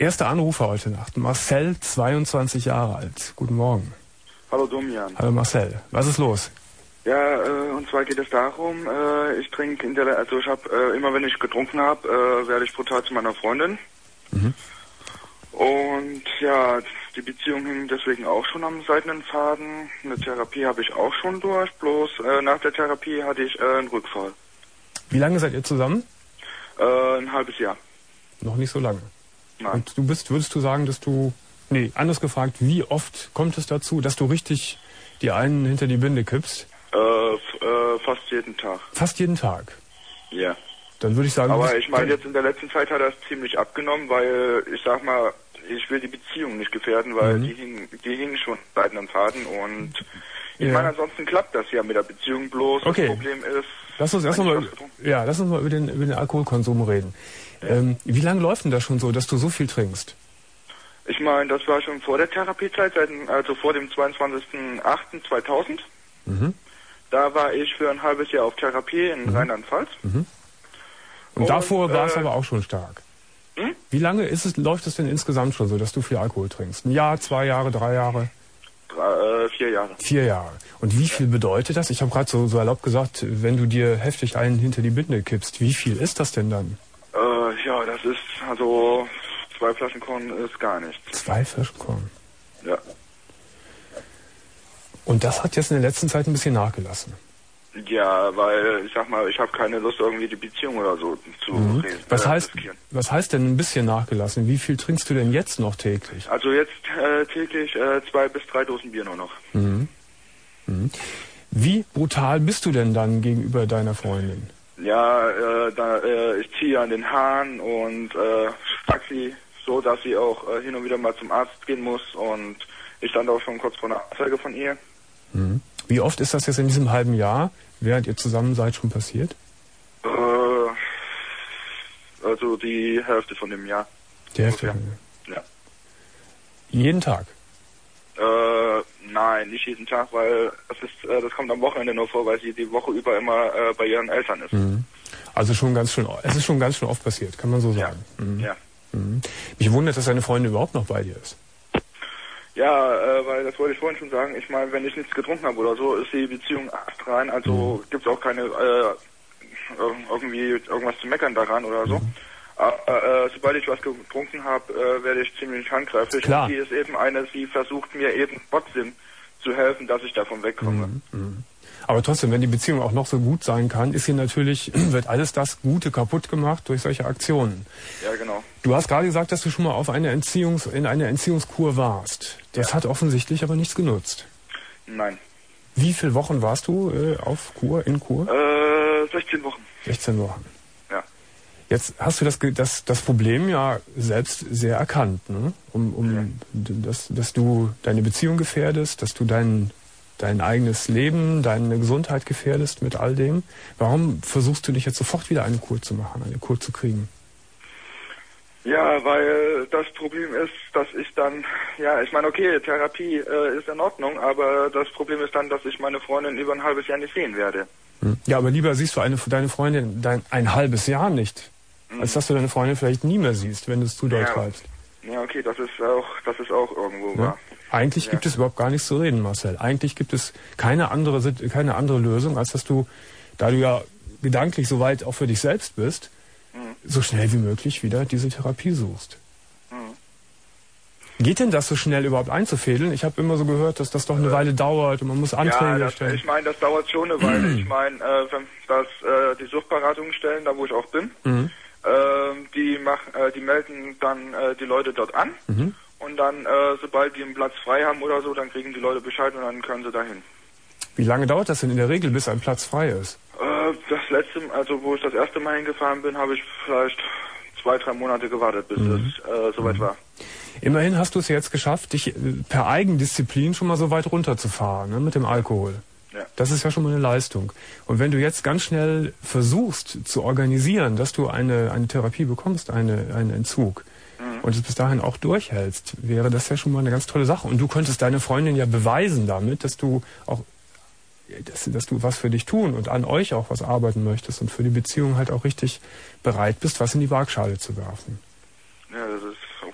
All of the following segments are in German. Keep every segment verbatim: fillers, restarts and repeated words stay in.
Erster Anrufer heute Nacht. Marcel, zweiundzwanzig Jahre alt. Guten Morgen. Hallo Domian. Hallo Marcel. Was ist los? Ja, äh, und zwar geht es darum, äh, ich trinke in der, also ich habe äh, immer wenn ich getrunken habe, äh, werde ich brutal zu meiner Freundin. Mhm. Und ja, die Beziehung hing deswegen auch schon am seidenen Faden. Eine Therapie habe ich auch schon durch, bloß äh, nach der Therapie hatte ich äh, einen Rückfall. Wie lange seid ihr zusammen? Äh, ein halbes Jahr. Noch nicht so lange. Nein. Und du bist, würdest du sagen, dass du, nee, anders gefragt, wie oft kommt es dazu, dass du richtig die einen hinter die Binde kippst? Äh, äh, fast jeden Tag. Fast jeden Tag? Ja. Dann würde ich sagen... Aber ich meine, jetzt in der letzten Zeit hat er es ziemlich abgenommen, weil, ich sag mal, ich will die Beziehung nicht gefährden, weil mhm. die hing, die hing schon beiden am Faden und ich ja. meine, ansonsten klappt das ja mit der Beziehung, bloß okay. Das Problem ist... Lass uns erst mal, ja, lass uns mal über den, über den Alkoholkonsum reden. Ähm, wie lange läuft denn das schon so, dass du so viel trinkst? Ich meine, das war schon vor der Therapiezeit, seit, also vor dem zweiundzwanzigsten achten zweitausend. Mhm. Da war ich für ein halbes Jahr auf Therapie in mhm. Rheinland-Pfalz. Mhm. Und, Und davor war es äh, aber auch schon stark. Hm? Wie lange ist es, läuft es denn insgesamt schon so, dass du viel Alkohol trinkst? Ein Jahr, zwei Jahre, drei Jahre? Drei, äh, vier Jahre. Vier Jahre. Und wie viel bedeutet das? Ich habe gerade so, so erlaubt gesagt, wenn du dir heftig einen hinter die Binde kippst, wie viel ist das denn dann? Äh, ja, das ist, also zwei Flaschen Korn ist gar nichts. Zwei Flaschen Korn? Ja. Und das hat jetzt in der letzten Zeit ein bisschen nachgelassen? Ja, weil, ich sag mal, ich habe keine Lust, irgendwie die Beziehung oder so zu mhm. reden. Was, äh, heißt, was heißt denn ein bisschen nachgelassen? Wie viel trinkst du denn jetzt noch täglich? Also jetzt äh, täglich äh, zwei bis drei Dosen Bier nur noch. Mhm. Mhm. Wie brutal bist du denn dann gegenüber deiner Freundin? Ja, äh, da, äh, ich ziehe an den Haaren und äh, schlag sie so, dass sie auch äh, hin und wieder mal zum Arzt gehen muss und ich stand auch schon kurz vor einer Anzeige von ihr. Mhm. Wie oft ist das jetzt in diesem halben Jahr, während ihr zusammen seid, schon passiert? Äh, also die Hälfte von dem Jahr. Die Hälfte von dem Jahr? Ja. Jeden Tag? Äh, nein, nicht jeden Tag, weil das ist, äh, das kommt am Wochenende nur vor, weil sie die Woche über immer äh, bei ihren Eltern ist. Mhm. Also schon ganz schön, es ist schon ganz schön oft passiert, kann man so sagen. Ja. Mhm. Ja. Mhm. Mich wundert, dass deine Freundin überhaupt noch bei dir ist. Ja, äh, weil das wollte ich vorhin schon sagen. Ich meine, wenn ich nichts getrunken habe oder so, ist die Beziehung rein. Also mhm. gibt es auch keine äh, irgendwie irgendwas zu meckern daran oder so. Mhm. Aber äh, sobald ich was getrunken habe, äh, werde ich ziemlich handgreiflich. Klar. Und die ist eben eine, sie versucht mir eben trotzdem zu helfen, dass ich davon wegkomme. Mhm. Mhm. Aber trotzdem, wenn die Beziehung auch noch so gut sein kann, ist sie natürlich, wird alles das Gute kaputt gemacht durch solche Aktionen. Ja, genau. Du hast gerade gesagt, dass du schon mal auf eine Entziehungs, in einer Entziehungskur warst. Das ja. hat offensichtlich aber nichts genutzt. Nein. Wie viele Wochen warst du äh, auf Kur, in Kur? Äh, sechzehn Wochen. sechzehn Wochen. Ja. Jetzt hast du das, das, das Problem ja selbst sehr erkannt, ne? Um, um ja. dass, dass du deine Beziehung gefährdest, dass du deinen dein eigenes Leben, deine Gesundheit gefährdest mit all dem. Warum versuchst du dich jetzt sofort wieder eine Kur zu machen, eine Kur zu kriegen? Ja, weil das Problem ist, dass ich dann, ja, ich meine, okay, Therapie äh, ist in Ordnung, aber das Problem ist dann, dass ich meine Freundin über ein halbes Jahr nicht sehen werde. Hm. Ja, aber lieber siehst du eine, deine Freundin dein, ein halbes Jahr nicht, hm. als dass du deine Freundin vielleicht nie mehr siehst, wenn du es zu doll ja. treibst. Ja, okay, das ist auch, das ist auch irgendwo ja. wahr. Eigentlich ja. gibt es überhaupt gar nichts zu reden, Marcel. Eigentlich gibt es keine andere, keine andere Lösung, als dass du, da du ja gedanklich so weit auch für dich selbst bist, mhm. so schnell wie möglich wieder diese Therapie suchst. Mhm. Geht denn das so schnell überhaupt einzufädeln? Ich habe immer so gehört, dass das doch eine äh, Weile dauert und man muss Anträge ja, das, stellen. Ich meine, das dauert schon eine Weile. Ich meine, äh, dass äh, die Suchtberatungsstellen, da wo ich auch bin, mhm. äh, die, mach, äh, die melden dann äh, die Leute dort an. Mhm. Und dann, äh, sobald die einen Platz frei haben oder so, dann kriegen die Leute Bescheid und dann können sie dahin. Wie lange dauert das denn in der Regel, bis ein Platz frei ist? Äh, das letzte, also wo ich das erste Mal hingefahren bin, habe ich vielleicht zwei, drei Monate gewartet, bis mhm. es äh, soweit mhm. war. Immerhin hast du es jetzt geschafft, dich per Eigendisziplin schon mal so weit runterzufahren, ne, mit dem Alkohol. Ja. Das ist ja schon mal eine Leistung. Und wenn du jetzt ganz schnell versuchst zu organisieren, dass du eine, eine Therapie bekommst, eine, einen Entzug, und es bis dahin auch durchhältst, wäre das ja schon mal eine ganz tolle Sache. Und du könntest deine Freundin ja beweisen damit, dass du auch, dass, dass du was für dich tun und an euch auch was arbeiten möchtest und für die Beziehung halt auch richtig bereit bist, was in die Waagschale zu werfen. Ja, das ist auf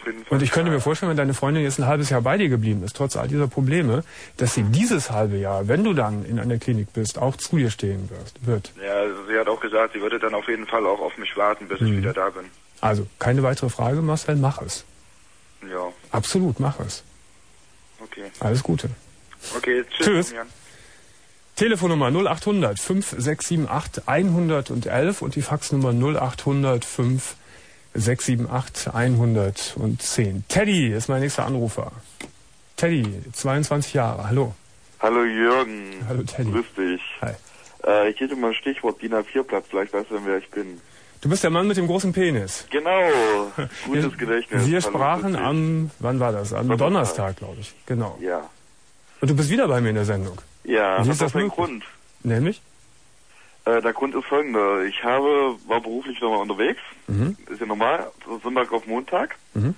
jeden Fall. Und ich könnte mir vorstellen, wenn deine Freundin jetzt ein halbes Jahr bei dir geblieben ist, trotz all dieser Probleme, dass sie dieses halbe Jahr, wenn du dann in einer Klinik bist, auch zu dir stehen wirst, wird. Ja, also sie hat auch gesagt, sie würde dann auf jeden Fall auch auf mich warten, bis mhm. ich wieder da bin. Also, keine weitere Frage, Marcel, mach es. Ja. Absolut, mach es. Okay. Alles Gute. Okay, tschüss. Tschüss. Telefonnummer null acht hundert fünf sechs sieben acht hundertelf und die Faxnummer null acht hundert fünf sechs sieben acht hundertzehn. Teddy ist mein nächster Anrufer. Teddy, zweiundzwanzig Jahre, hallo. Hallo Jürgen. Hallo Teddy. Grüß dich. Hi. Äh, ich hätte mal ein Stichwort D I N A vier Platz, vielleicht weißt du, wer ich bin. Du bist der Mann mit dem großen Penis. Genau, gutes wir, Wir Gedächtnis. Hallo, sprachen am, wann war das? Am Donnerstag, Donnerstag glaube ich. Genau. Ja. Und du bist wieder bei mir in der Sendung. Ja, das ist das ein Grund. Nämlich? Äh, der Grund ist folgender. Ich habe, war beruflich nochmal unterwegs. Mhm. Ist ja normal, Sonntag auf Montag. Mhm.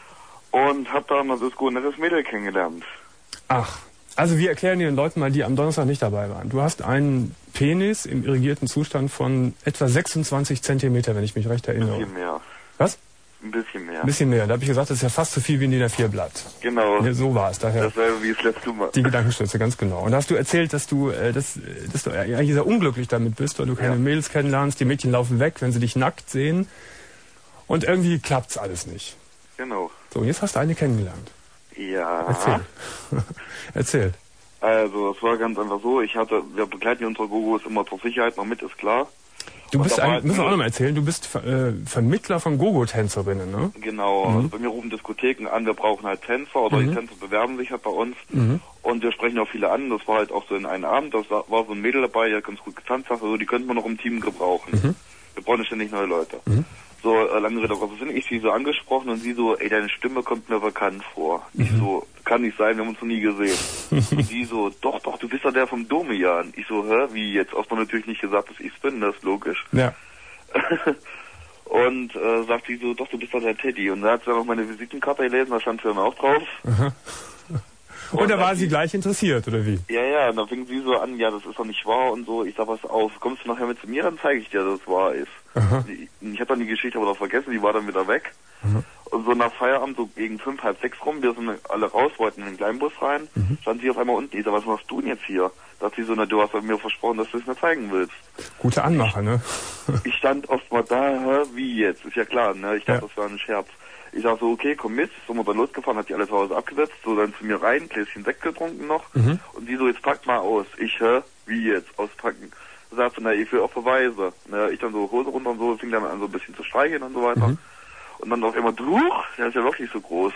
Und habe da ein Disco ein nettes Mädel kennengelernt. Ach, also wir erklären den Leuten mal, die am Donnerstag nicht dabei waren. Du hast einen Penis im irrigierten Zustand von etwa sechsundzwanzig Zentimeter, wenn ich mich recht erinnere. Ein bisschen mehr. Was? Ein bisschen mehr. Ein bisschen mehr. Da habe ich gesagt, das ist ja fast so viel wie ein D I N A vier Blatt. Genau. Ja, so war es. Daher das wäre wie das letzte Mal. Die Gedankenstütze, ganz genau. Und da hast du erzählt, dass du, äh, dass, dass du eigentlich sehr unglücklich damit bist, weil du keine ja. Mädels kennenlernst. Die Mädchen laufen weg, wenn sie dich nackt sehen. Und irgendwie klappt's alles nicht. Genau. So, und jetzt hast du eine kennengelernt. Ja. Erzähl. Erzähl. Also, es war ganz einfach so, ich hatte, wir begleiten unsere Gogos immer zur Sicherheit noch mit, ist klar. Du bist ein, müssen wir auch noch mal erzählen, du bist äh, Vermittler von Gogo-Tänzerinnen, ne? Genau, mhm. also bei mir rufen Diskotheken an, wir brauchen halt Tänzer oder mhm. die Tänzer bewerben sich halt bei uns mhm. und wir sprechen auch viele an, das war halt auch so in einem Abend, das war, war so ein Mädel dabei, die hat ganz gut getanzt, also die könnten wir noch im Team gebrauchen. Mhm. Wir brauchen ja ständig neue Leute. Mhm. So, äh, lange Rede, was sind ich sie so angesprochen und sie so, ey, deine Stimme kommt mir bekannt vor. Mhm. Ich so, kann nicht sein, wir haben uns noch nie gesehen. Und sie so, doch, doch, du bist ja der vom Domian. Ich so, hä, wie jetzt? Erstmal natürlich nicht gesagt, dass ich's bin, das ist logisch. Ja. Und äh, sagt sie so, doch, du bist doch der Teddy. Und da hat sie dann auch meine Visitenkarte gelesen, da stand sie dann auch drauf. Aha. Und, und da war sie gleich interessiert, oder wie? Ja, ja, und dann fing sie so an, ja, das ist doch nicht wahr und so. Ich sag, was auf, kommst du nachher mit zu mir, dann zeige ich dir, dass es wahr ist. Ich, ich habe dann die Geschichte aber doch vergessen, die war dann wieder weg. Aha. Und so nach Feierabend, so gegen fünf, halb sechs rum, wir sind alle raus, wollten in den kleinen Bus rein, mhm. stand sie auf einmal unten. Ich sag, was machst du denn jetzt hier? Da hat sie so, na, du hast mir versprochen, dass du es mir zeigen willst. Gute Anmache, ne? Ich stand oft mal da, hä, wie jetzt? Ist ja klar, ne? Ich dachte, ja. das war ein Scherz. Ich sag so, okay, komm mit, sind wir dann losgefahren, hat die alles zu Hause abgesetzt, so dann zu mir rein, ein Gläschen Sekt getrunken noch, mhm. und die so, jetzt pack mal aus. Ich, hä, wie jetzt, auspacken? Sagt so, na, ich will auch Verweise. Ne? Ich dann so Hose runter und so, fing dann an so ein bisschen zu streicheln und so weiter. Mhm. Und dann auf einmal, du, der ist ja wirklich so groß.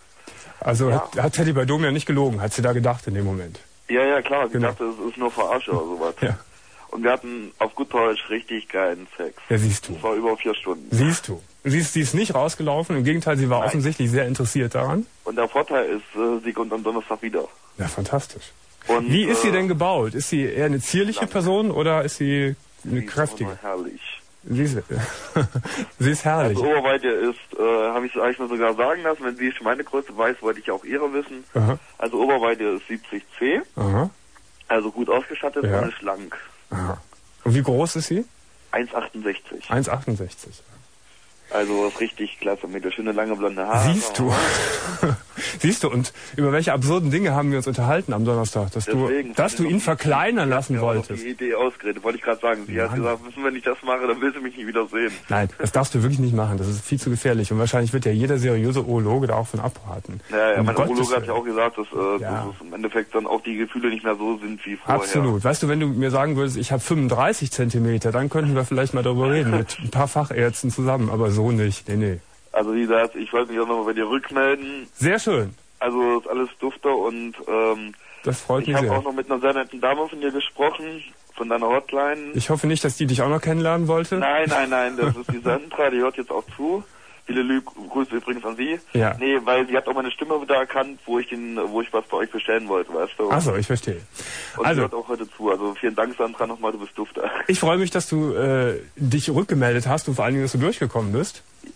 Also ja. hat, hat Teddy bei Dom ja nicht gelogen, hat sie da gedacht in dem Moment. Ja, ja, klar, sie genau. dachte, es ist nur Verarsche oder sowas. Ja. Und wir hatten auf gut Deutsch richtig geilen Sex. Ja, siehst du. Das war über vier Stunden. Siehst du. Sie ist, sie ist nicht rausgelaufen, im Gegenteil, sie war Nein. offensichtlich sehr interessiert daran. Und der Vorteil ist, äh, sie kommt am Donnerstag wieder. Ja, fantastisch. Und, wie ist sie äh, denn gebaut? Ist sie eher eine zierliche lang. Person oder ist sie eine sie kräftige? Ist herrlich. Sie ist, sie ist herrlich. Also Oberweite ist, äh, habe ich es eigentlich mal sogar sagen lassen, wenn sie meine Größe weiß, wollte ich auch ihre wissen. Aha. Also Oberweite ist siebzig C. Aha. Also gut ausgestattet ja. und ist schlank. Aha. Und wie groß ist sie? eins Komma achtundsechzig. eins Komma achtundsechzig. Also ist richtig klasse, mit der schöne lange blonde Haare. Siehst du. Siehst du, und über welche absurden Dinge haben wir uns unterhalten am Donnerstag, dass Deswegen, du, dass du ihn verkleinern lassen ja wolltest. Die Idee ausgeredet, wollte ich gerade sagen. Sie Mann. hat gesagt, wissen, wenn ich das mache, dann willst du mich nie wieder sehen. Nein, das darfst du wirklich nicht machen. Das ist viel zu gefährlich. Und wahrscheinlich wird ja jeder seriöse Urologe da auch von abraten. Ja, ja, mein Urologe hat ja auch gesagt, dass, äh, ja. dass es im Endeffekt dann auch die Gefühle nicht mehr so sind wie vorher. Absolut. Weißt du, wenn du mir sagen würdest, ich habe fünfunddreißig Zentimeter, dann könnten wir vielleicht mal darüber reden mit ein paar Fachärzten zusammen, aber so nicht. Nee, nee. Also wie gesagt, ich wollte mich auch nochmal bei dir rückmelden. Sehr schön. Also ist alles dufte und ähm, das freut mich sehr. sehr. Ich habe auch noch mit einer sehr netten Dame von dir gesprochen, von deiner Hotline. Ich hoffe nicht, dass die dich auch noch kennenlernen wollte. Nein, nein, nein, das ist die Sandra, die hört jetzt auch zu. Viele Lü Grüße übrigens an Sie. Ja. Nee, weil sie hat auch meine Stimme wieder erkannt, wo ich den, wo ich was bei euch bestellen wollte, weißt du. Ach so, ich verstehe. Und also, sie hört auch heute zu. Also vielen Dank, Sandra, nochmal, du bist dufter. Ich freue mich, dass du äh, dich rückgemeldet hast und vor allen Dingen, dass du durchgekommen bist. War auch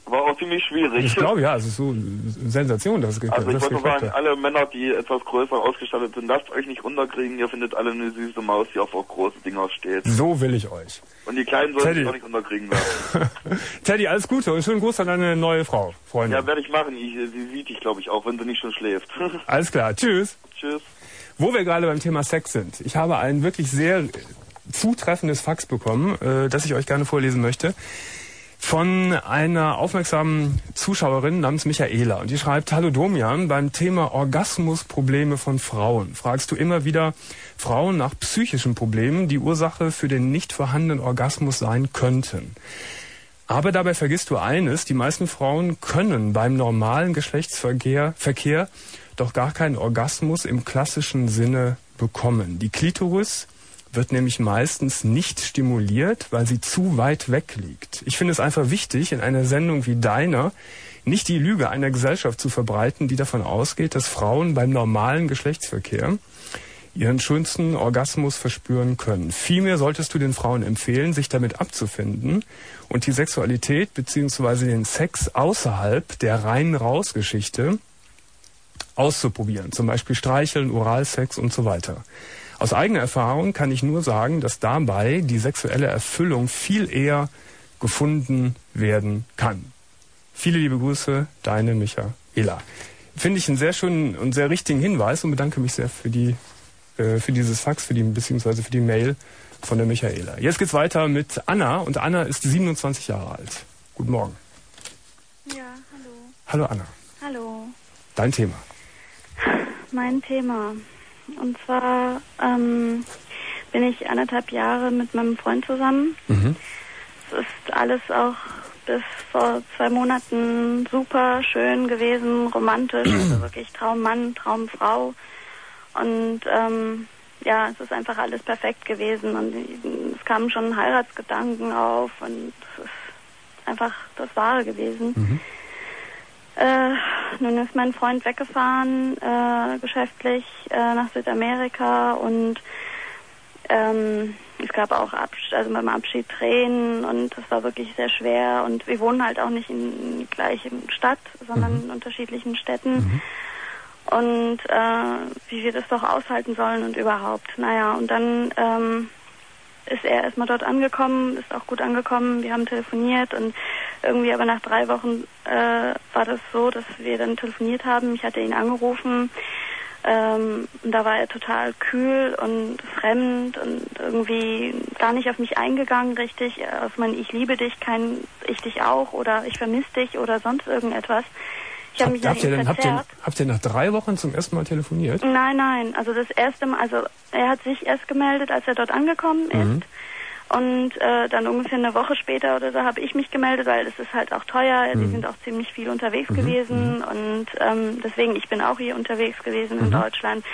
ziemlich schwierig. Ich glaube, ja, es ist so eine Sensation, dass es geklappt hat. Also ich wollte sagen, alle Männer, die etwas größer ausgestattet sind, lasst euch nicht unterkriegen. Ihr findet alle eine süße Maus, die auf große Dinger steht. So will ich euch. Und die Kleinen sollen sich auch nicht unterkriegen lassen. Teddy, alles Gute und schönen Gruß an deine neue Frau, Freundin. Ja, werde ich machen. Ich, sie sieht dich, glaube ich, auch, wenn sie nicht schon schläft. Alles klar, tschüss. Tschüss. Wo wir gerade beim Thema Sex sind. Ich habe ein wirklich sehr zutreffendes Fax bekommen, äh, das ich euch gerne vorlesen möchte. Von einer aufmerksamen Zuschauerin namens Michaela. Und die schreibt: Hallo Domian, beim Thema Orgasmusprobleme von Frauen fragst du immer wieder Frauen nach psychischen Problemen, die Ursache für den nicht vorhandenen Orgasmus sein könnten. Aber dabei vergisst du eines: Die meisten Frauen können beim normalen Geschlechtsverkehr Verkehr doch gar keinen Orgasmus im klassischen Sinne bekommen. Die Klitoris wird nämlich meistens nicht stimuliert, weil sie zu weit weg liegt. Ich finde es einfach wichtig, in einer Sendung wie deiner nicht die Lüge einer Gesellschaft zu verbreiten, die davon ausgeht, dass Frauen beim normalen Geschlechtsverkehr ihren schönsten Orgasmus verspüren können. Vielmehr solltest du den Frauen empfehlen, sich damit abzufinden und die Sexualität bzw. den Sex außerhalb der Rein-Raus-Geschichte auszuprobieren. Zum Beispiel Streicheln, Oralsex und so weiter. Aus eigener Erfahrung kann ich nur sagen, dass dabei die sexuelle Erfüllung viel eher gefunden werden kann. Viele liebe Grüße, deine Michaela. Finde ich einen sehr schönen und sehr richtigen Hinweis und bedanke mich sehr für die äh, für dieses Fax, für die beziehungsweise für die Mail von der Michaela. Jetzt geht's weiter mit Anna und Anna ist siebenundzwanzig Jahre alt. Guten Morgen. Ja, hallo. Hallo Anna. Hallo. Dein Thema. Mein Thema. Und zwar ähm, bin ich anderthalb Jahre mit meinem Freund zusammen. Mhm. Es ist alles auch bis vor zwei Monaten super schön gewesen, romantisch, also wirklich Traummann, Traumfrau. Und ähm, ja, es ist einfach alles perfekt gewesen und es kamen schon Heiratsgedanken auf und es ist einfach das Wahre gewesen. Mhm. Äh, nun ist mein Freund weggefahren, äh, geschäftlich äh, nach Südamerika und ähm, es gab auch Abschied, also beim Abschied Tränen und es war wirklich sehr schwer und wir wohnen halt auch nicht in der gleichen Stadt, sondern mhm. in unterschiedlichen Städten mhm. und äh, wie wir das doch aushalten sollen und überhaupt. Naja, und dann ähm, ist er erstmal dort angekommen, ist auch gut angekommen, wir haben telefoniert und irgendwie aber nach drei Wochen äh, war das so, dass wir dann telefoniert haben. Ich hatte ihn angerufen ähm, und da war er total kühl und fremd und irgendwie gar nicht auf mich eingegangen richtig. Auf mein Ich liebe dich, kein Ich dich auch oder ich vermisse dich oder sonst irgendetwas. Ich habe mich habt, ihr denn, habt, ihr, habt ihr nach drei Wochen zum ersten Mal telefoniert? Nein, nein. Also das erste Mal, also er hat sich erst gemeldet, als er dort angekommen ist. Mhm. Und äh, dann ungefähr eine Woche später oder so habe ich mich gemeldet, weil es ist halt auch teuer. Mhm. Wir sind auch ziemlich viel unterwegs mhm. gewesen. Mhm. Und ähm, deswegen, ich bin auch hier unterwegs gewesen in mhm. Deutschland.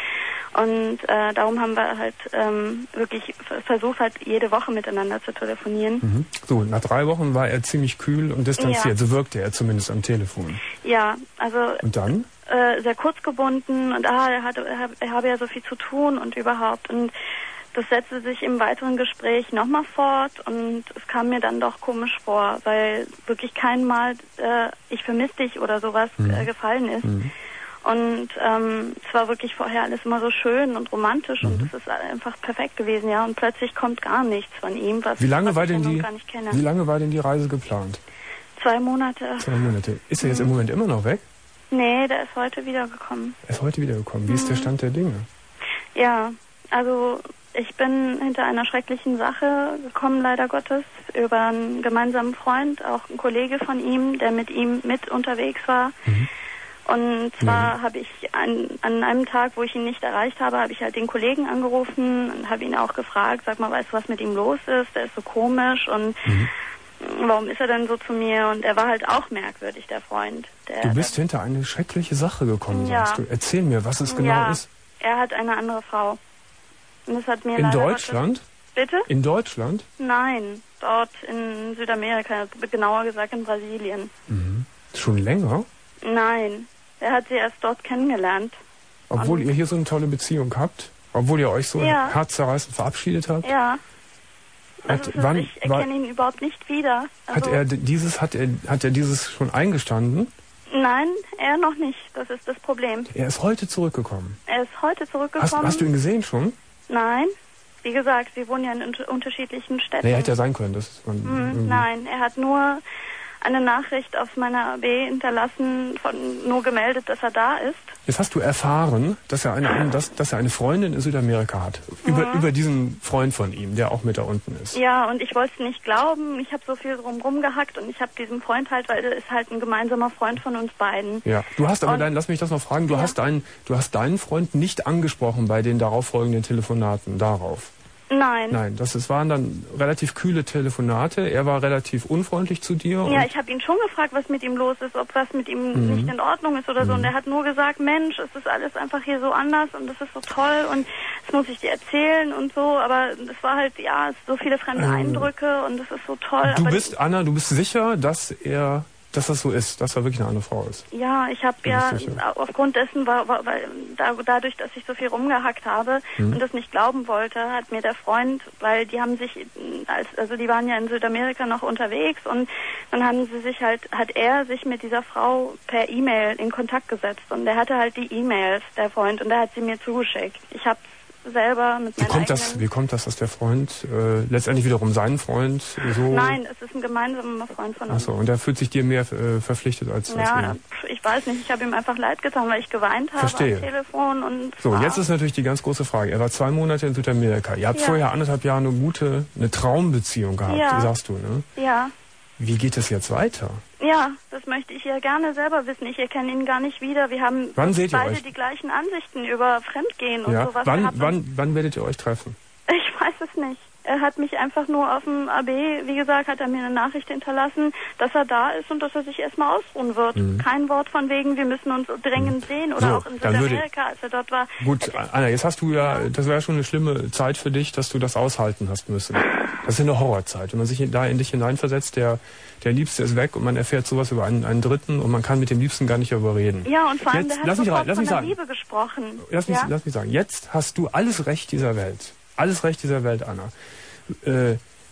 Und äh, darum haben wir halt ähm, wirklich versucht, halt jede Woche miteinander zu telefonieren. Mhm. So, nach drei Wochen war er ziemlich kühl und distanziert. Ja. So wirkte er zumindest am Telefon. Ja, also... Und dann? Äh, sehr kurz gebunden und ah, er, hatte, er, er habe ja so viel zu tun und überhaupt. Und das setzte sich im weiteren Gespräch nochmal fort und es kam mir dann doch komisch vor, weil wirklich kein Mal äh, ich vermisse dich oder sowas mhm. äh, gefallen ist. Mhm. Und ähm, es war wirklich vorher alles immer so schön und romantisch mhm. und es ist einfach perfekt gewesen, ja. Und plötzlich kommt gar nichts von ihm, was, wie lange was war ich denn die, gar nicht kenne. Wie lange war denn die Reise geplant? Zwei Monate. Zwei Monate. Ist er jetzt mhm. im Moment immer noch weg? Nee, der ist heute wiedergekommen. Er ist heute wiedergekommen. Wie mhm. ist der Stand der Dinge? Ja, also ich bin hinter einer schrecklichen Sache gekommen, leider Gottes, über einen gemeinsamen Freund, auch ein Kollege von ihm, der mit ihm mit unterwegs war. Mhm. Und zwar mhm. habe ich an, an einem Tag, wo ich ihn nicht erreicht habe, habe ich halt den Kollegen angerufen und habe ihn auch gefragt, sag mal, weißt du, was mit ihm los ist? Der ist so komisch und mhm. warum ist er denn so zu mir? Und er war halt auch merkwürdig, der Freund. Der, du bist hinter eine schreckliche Sache gekommen, ja. sagst du. Erzähl mir, was es genau ja, ist. Er hat eine andere Frau. Und das hat mir in Deutschland? Bitte? In Deutschland? Nein, dort in Südamerika, genauer gesagt in Brasilien. Mhm. Schon länger? Nein, er hat sie erst dort kennengelernt. Obwohl ihr hier so eine tolle Beziehung habt? Obwohl ihr euch so ja. herzzerreißend verabschiedet habt? Ja. Also Hat, ist, wann, ich erkenne ihn überhaupt nicht wieder. Also, hat er dieses, hat er, hat er dieses schon eingestanden? Nein, er noch nicht. Das ist das Problem. Er ist heute zurückgekommen. Er ist heute zurückgekommen. Hast, hast du ihn gesehen schon? Nein. Wie gesagt, wir wohnen ja in unter unterschiedlichen Städten. Nee, hätte ja sein können. Das ist man, hm, nein, er hat nur eine Nachricht auf meiner A B hinterlassen, von, nur gemeldet, dass er da ist. Jetzt hast du erfahren, dass er eine, dass, dass er eine Freundin in Südamerika hat. Über, mhm. über diesen Freund von ihm, der auch mit da unten ist. Ja, und ich wollte es nicht glauben. Ich habe so viel drum rumgehackt und ich habe diesen Freund halt, weil er ist halt ein gemeinsamer Freund von uns beiden. Ja, du hast aber und, deinen, lass mich das noch fragen, du ja. hast deinen, du hast deinen Freund nicht angesprochen bei den darauffolgenden Telefonaten darauf. Nein. Nein, das es waren dann relativ kühle Telefonate. Er war relativ unfreundlich zu dir. Ja, ich habe ihn schon gefragt, was mit ihm los ist, ob was mit ihm mhm. nicht in Ordnung ist oder so. Und er hat nur gesagt, Mensch, es ist alles einfach hier so anders und das ist so toll und das muss ich dir erzählen und so. Aber es war halt, ja, so viele fremde ähm, Eindrücke und das ist so toll. Du aber bist, die, Anna, du bist sicher, dass er... dass das so ist, dass er wirklich eine andere Frau ist. Ja, ich habe ja aufgrund dessen, war, war, weil, da, dadurch, dass ich so viel rumgehackt habe hm. und das nicht glauben wollte, hat mir der Freund, weil die haben sich, als, also die waren ja in Südamerika noch unterwegs und dann haben sie sich halt, hat er sich mit dieser Frau per E-Mail in Kontakt gesetzt und der hatte halt die E-Mails, der Freund, und der hat sie mir zugeschickt. Ich habe selber mit wie kommt das Wie kommt das, dass der Freund äh, letztendlich wiederum seinen Freund so... Nein, es ist ein gemeinsamer Freund von uns. Achso, und er fühlt sich dir mehr äh, verpflichtet als... Ja, als ich weiß nicht, ich habe ihm einfach leid getan, weil ich geweint habe Verstehe. am Telefon. Und so, jetzt ist natürlich die ganz große Frage. Er war zwei Monate in Südamerika. Ihr habt ja. vorher anderthalb Jahre eine gute, eine Traumbeziehung gehabt, ja. sagst du, ne? Ja. Wie geht es jetzt weiter? Ja, das möchte ich ja gerne selber wissen. Ich erkenne ihn gar nicht wieder. Wir haben wann seht ihr beide euch? die gleichen Ansichten über Fremdgehen und ja. sowas. Wann, wann, wann werdet ihr euch treffen? Ich weiß es nicht. Er hat mich einfach nur auf dem A B, wie gesagt, hat er mir eine Nachricht hinterlassen, dass er da ist und dass er sich erstmal ausruhen wird. Mhm. Kein Wort von wegen, wir müssen uns dringend sehen oder so, auch in Südamerika, als er dort war. Gut, Anna, jetzt hast du ja, das wäre schon eine schlimme Zeit für dich, dass du das aushalten hast müssen. Das ist eine Horrorzeit. Wenn man sich da in dich hineinversetzt, der, der Liebste ist weg und man erfährt sowas über einen, einen Dritten und man kann mit dem Liebsten gar nicht darüber reden. Ja, und vor allem, jetzt, der hat sofort von der sagen. Liebe gesprochen. Lass mich, ja? lass mich sagen, jetzt hast du alles Recht dieser Welt. Alles Recht dieser Welt, Anna. Äh,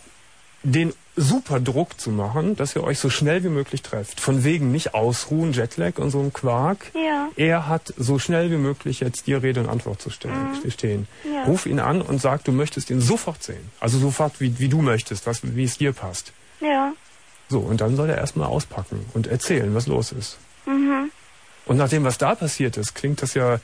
den super Druck zu machen, dass ihr euch so schnell wie möglich trefft. Von wegen nicht ausruhen, Jetlag und so ein Quark. Ja. Er hat so schnell wie möglich jetzt dir Rede und Antwort zu stellen, mhm. stehen. Ja. Ruf ihn an und sag, du möchtest ihn sofort sehen. Also sofort, wie, wie du möchtest, was, wie es dir passt. Ja. So, und dann soll er erstmal auspacken und erzählen, was los ist. Mhm. Und nach dem, was da passiert ist, klingt das ja...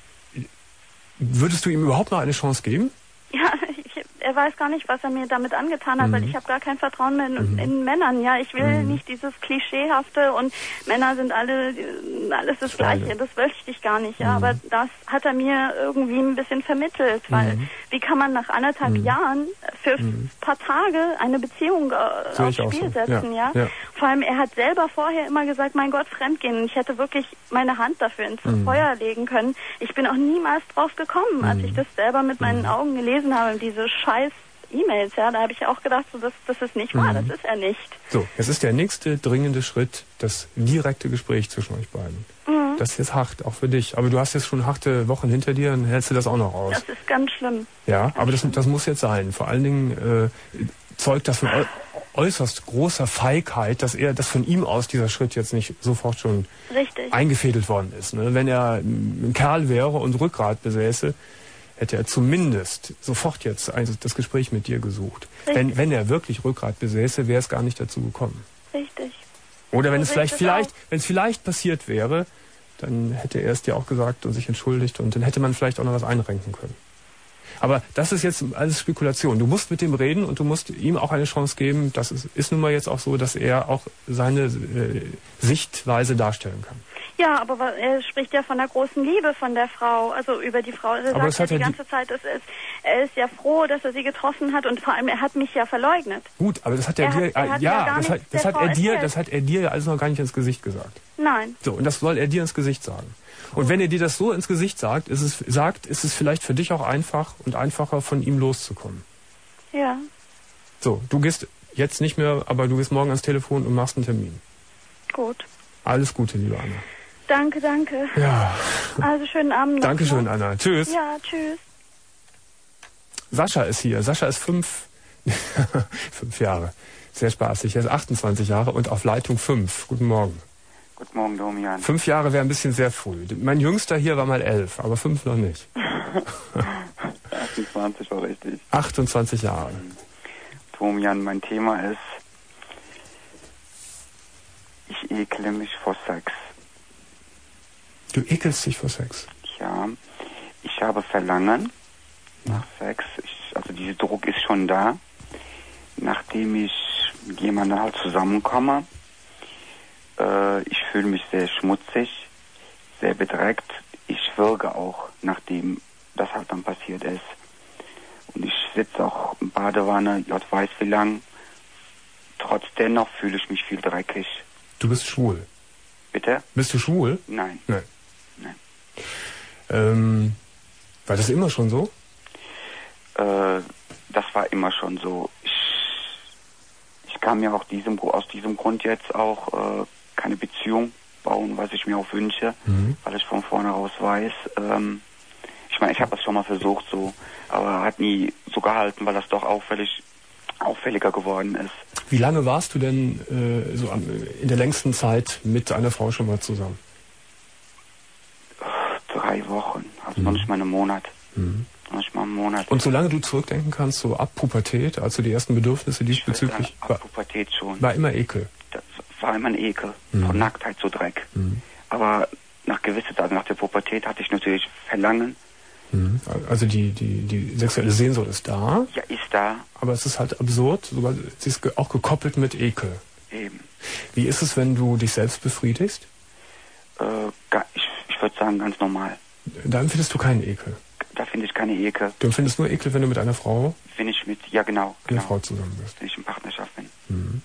Würdest du ihm überhaupt noch eine Chance geben? Ja, ich, er weiß gar nicht, was er mir damit angetan hat, mhm. weil ich habe gar kein Vertrauen mehr in, mhm. in Männern. Ja, ich will mhm. nicht dieses Klischeehafte und Männer sind alle alles das Freunde. Gleiche. Das möchte ich gar nicht. Ja, mhm. aber das hat er mir irgendwie ein bisschen vermittelt, weil mhm. wie kann man nach anderthalb mhm. Jahren für ein mhm. paar Tage eine Beziehung äh, aufs Spiel so. setzen? Ja. Ja? Ja. Vor allem, er hat selber vorher immer gesagt, mein Gott, Fremdgehen. Und ich hätte wirklich meine Hand dafür ins mhm. Feuer legen können. Ich bin auch niemals drauf gekommen, als mhm. ich das selber mit meinen Augen gelesen habe, diese scheiß E-Mails, ja, da habe ich auch gedacht, so, das, das ist nicht wahr, mhm. das ist er nicht. So, es ist der nächste dringende Schritt, das direkte Gespräch zwischen euch beiden. Mhm. Das ist jetzt hart, auch für dich. Aber du hast jetzt schon harte Wochen hinter dir, dann hältst du das auch noch aus. Das ist ganz schlimm. Ja, ganz aber das, schlimm. das muss jetzt sein. Vor allen Dingen äh, zeugt das von äußerst großer Feigheit, dass er, dass von ihm aus dieser Schritt jetzt nicht sofort schon Richtig. eingefädelt worden ist. Ne? Wenn er ein Kerl wäre und Rückgrat besäße, hätte er zumindest sofort jetzt also das Gespräch mit dir gesucht. Wenn, wenn er wirklich Rückgrat besäße, wäre es gar nicht dazu gekommen. Richtig. Oder wenn so es vielleicht, es vielleicht, wenn es vielleicht passiert wäre, dann hätte er es dir auch gesagt und sich entschuldigt und dann hätte man vielleicht auch noch was einrenken können. Aber das ist jetzt alles Spekulation. Du musst mit dem reden und du musst ihm auch eine Chance geben. Das ist, ist nun mal jetzt auch so, dass er auch seine äh, Sichtweise darstellen kann. Ja, aber er spricht ja von der großen Liebe von der Frau, also über die Frau. Er aber sagt ja die ganze die Zeit, dass er, ist, er ist ja froh, dass er sie getroffen hat und vor allem, er hat mich ja verleugnet. Gut, aber das hat er, er dir, hat, er hat ja, ja das hat, das hat er dir, das hat er dir ja alles noch gar nicht ins Gesicht gesagt. Nein. So, und das soll er dir ins Gesicht sagen. Und wenn er dir das so ins Gesicht sagt, ist es, sagt, ist es vielleicht für dich auch einfach und einfacher, von ihm loszukommen. Ja. So, du gehst jetzt nicht mehr, aber du gehst morgen ans Telefon und machst einen Termin. Gut. Alles Gute, liebe Anna. Danke, danke. Ja. Also schönen Abend noch. Dankeschön, Anna. Tschüss. Ja, tschüss. Sascha ist hier. Sascha ist fünf, Fünf Jahre. Sehr spaßig. Er ist achtundzwanzig Jahre und auf Leitung fünf. Guten Morgen. Guten Morgen, Domian. Fünf Jahre wäre ein bisschen sehr früh. Mein Jüngster hier war mal elf, aber fünf noch nicht. achtundzwanzig war richtig. achtundzwanzig Jahre. Domian, mein Thema ist, ich ekle mich vor Sex. Du ekelst dich vor Sex? Ja, ich habe Verlangen nach Sex. Ich, also dieser Druck ist schon da. Nachdem ich mit jemandem halt zusammenkomme, äh, ich fühle mich sehr schmutzig, sehr bedreckt. Ich würge auch, nachdem das halt dann passiert ist. Und ich sitze auch in Badewanne, Gott weiß wie lang. Trotzdem noch fühle ich mich viel dreckig. Du bist schwul? Bitte? Bist du schwul? Nein. Nein. Nein. Ähm, war das immer schon so? Äh, das war immer schon so. Ich, ich kann mir auch diesem, aus diesem Grund jetzt auch äh, keine Beziehung bauen, was ich mir auch wünsche, mhm. weil ich von vornherein weiß, ähm, ich meine, ich habe das schon mal versucht so, aber hat nie so gehalten, weil das doch auffällig, auffälliger geworden ist. Wie lange warst du denn äh, so am, in der längsten Zeit mit einer Frau schon mal zusammen? Drei Wochen, also mhm. noch nicht mal einen Monat. Mhm. Noch nicht mal einen Monat. Und solange du zurückdenken kannst, so ab Pubertät, also die ersten Bedürfnisse diesbezüglich, ab war, Pubertät schon. War immer Ekel? Das war immer ein Ekel, mhm. von Nacktheit zu Dreck. Mhm. Aber nach gewisser Zeit, nach der Pubertät hatte ich natürlich Verlangen. Mhm. Also die, die, die sexuelle Sehnsucht ist da. Ja, ist da. Aber es ist halt absurd, sogar, sie ist auch gekoppelt mit Ekel. Eben. Wie ist es, wenn du dich selbst befriedigst? Äh, ich ich würde sagen, ganz normal. Da empfindest du keinen Ekel? Da finde ich keine Ekel. Du empfindest nur Ekel, wenn du mit einer Frau? Wenn ich mit, ja genau. Mit einer genau. Frau zusammen bist. Wenn ich in Partnerschaft bin. Mhm.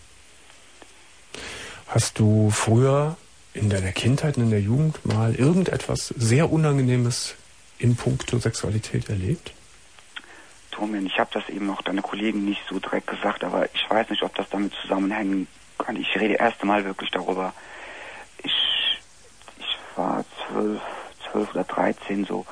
Hast du früher in deiner Kindheit, in der Jugend mal irgendetwas sehr Unangenehmes in puncto Sexualität erlebt? Tomin, ich habe das eben auch deine Kollegen nicht so direkt gesagt, aber ich weiß nicht, ob das damit zusammenhängen kann. Ich rede erst einmal wirklich darüber. Ich, ich war zwölf, zwölf oder dreizehn so.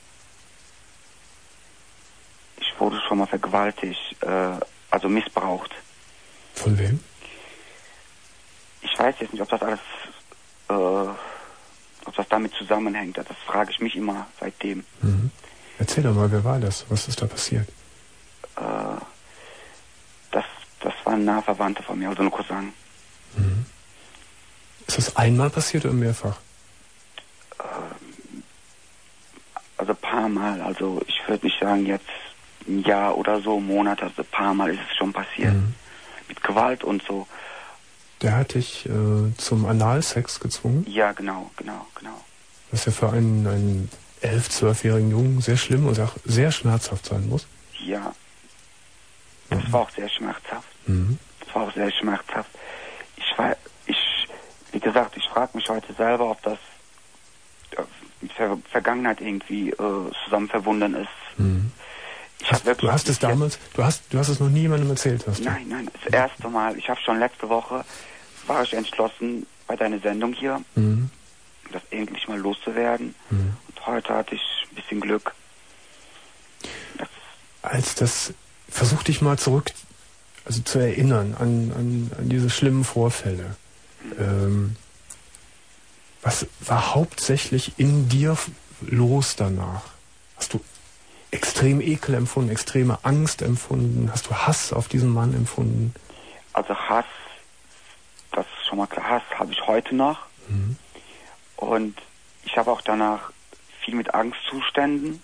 Ich wurde schon mal vergewaltigt, äh, also missbraucht. Von wem? Ich weiß jetzt nicht, ob das alles, äh, ob das damit zusammenhängt. Das frage ich mich immer seitdem. Mhm. Erzähl doch mal, wer war das? Was ist da passiert? Äh, das, das war ein naher Verwandter von mir, also ein Cousin. Mhm. Ist das einmal passiert oder mehrfach? Äh, also ein paar Mal. Also ich würde nicht sagen jetzt ein Jahr oder so, Monat, also ein paar Mal ist es schon passiert. Mhm. Mit Gewalt und so. Der hat dich äh, zum Analsex gezwungen? Ja, genau, genau, genau. Was ja für einen, einen elf-, zwölfjährigen Jungen sehr schlimm und auch sehr schmerzhaft sein muss. Ja. Das mhm. war auch sehr schmerzhaft. Mhm. Das war auch sehr schmerzhaft. Ich war, ich, wie gesagt, ich frage mich heute selber, ob das mit Ver Vergangenheit irgendwie äh, zusammen verbunden ist. Mhm. Ich hab wirklich du hast es damals, du hast, du hast es noch niemandem erzählt, hast du? Nein, nein, das erste Mal. Ich habe schon letzte Woche, war ich entschlossen, bei deiner Sendung hier, mhm. das endlich mal loszuwerden. Mhm. Und heute hatte ich ein bisschen Glück. Das Als das, versuch dich mal zurück, also zu erinnern an, an, an diese schlimmen Vorfälle. Mhm. Ähm, was war hauptsächlich in dir los danach? Hast du extrem Ekel empfunden, extreme Angst empfunden? Hast du Hass auf diesen Mann empfunden? Also Hass, das ist schon mal klar, Hass habe ich heute noch. Mhm. Und ich habe auch danach viel mit Angstzuständen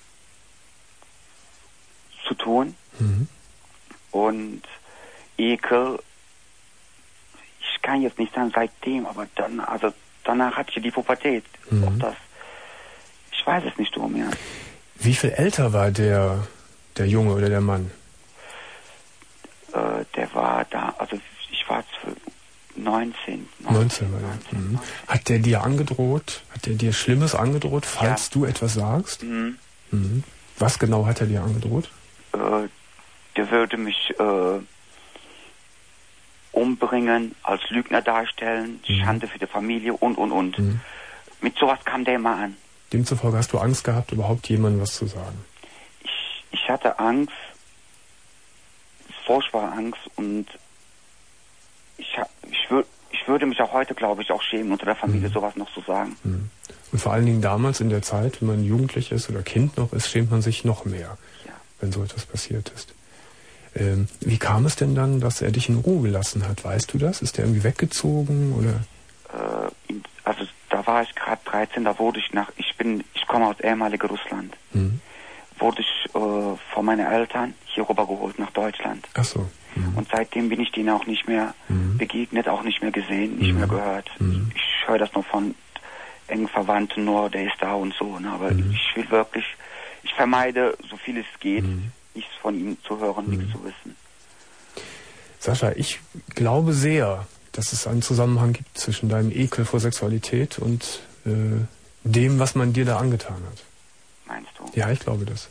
zu tun. Mhm. Und Ekel, ich kann jetzt nicht sagen seitdem, aber dann, also danach hatte ich die Pubertät. Mhm. Ob das, ich weiß es nicht, du mehr. Wie viel älter war der, der Junge oder der Mann? Äh, der war da, also ich war neunzehn. neunzehn war der. Mhm. Hat der dir angedroht, hat der dir Schlimmes angedroht, falls ja. du etwas sagst? Mhm. Mhm. Was genau hat er dir angedroht? Äh, der würde mich äh, umbringen, als Lügner darstellen, mhm. Schande für die Familie und, und, und. Mhm. Mit sowas kam der immer an. Demzufolge hast du Angst gehabt, überhaupt jemandem was zu sagen? Ich, ich hatte Angst, furchtbare Angst und ich, hab, ich, würd, ich würde mich auch heute, glaube ich, auch schämen, unter der Familie mhm. sowas noch zu sagen. Mhm. Und vor allen Dingen damals in der Zeit, wenn man jugendlich ist oder Kind noch ist, schämt man sich noch mehr, ja. wenn so etwas passiert ist. Ähm, wie kam es denn dann, dass er dich in Ruhe gelassen hat? Weißt du das? Ist er irgendwie weggezogen oder? Äh, also da war ich gerade dreizehn, da wurde ich nach, ich bin, ich komme aus ehemaligen Russland, mhm. wurde ich äh, von meinen Eltern hier rübergeholt nach Deutschland. Ach so. Mhm. Und seitdem bin ich denen auch nicht mehr mhm. begegnet, auch nicht mehr gesehen, nicht mhm. mehr gehört. Mhm. Ich, ich höre das nur von engen Verwandten, nur der ist da und so. Ne? Aber mhm. ich will wirklich, ich vermeide, so viel es geht, mhm. nichts von ihm zu hören, mhm. nichts zu wissen. Sascha, ich glaube sehr, dass es einen Zusammenhang gibt zwischen deinem Ekel vor Sexualität und äh, dem, was man dir da angetan hat. Meinst du? Ja, ich glaube das.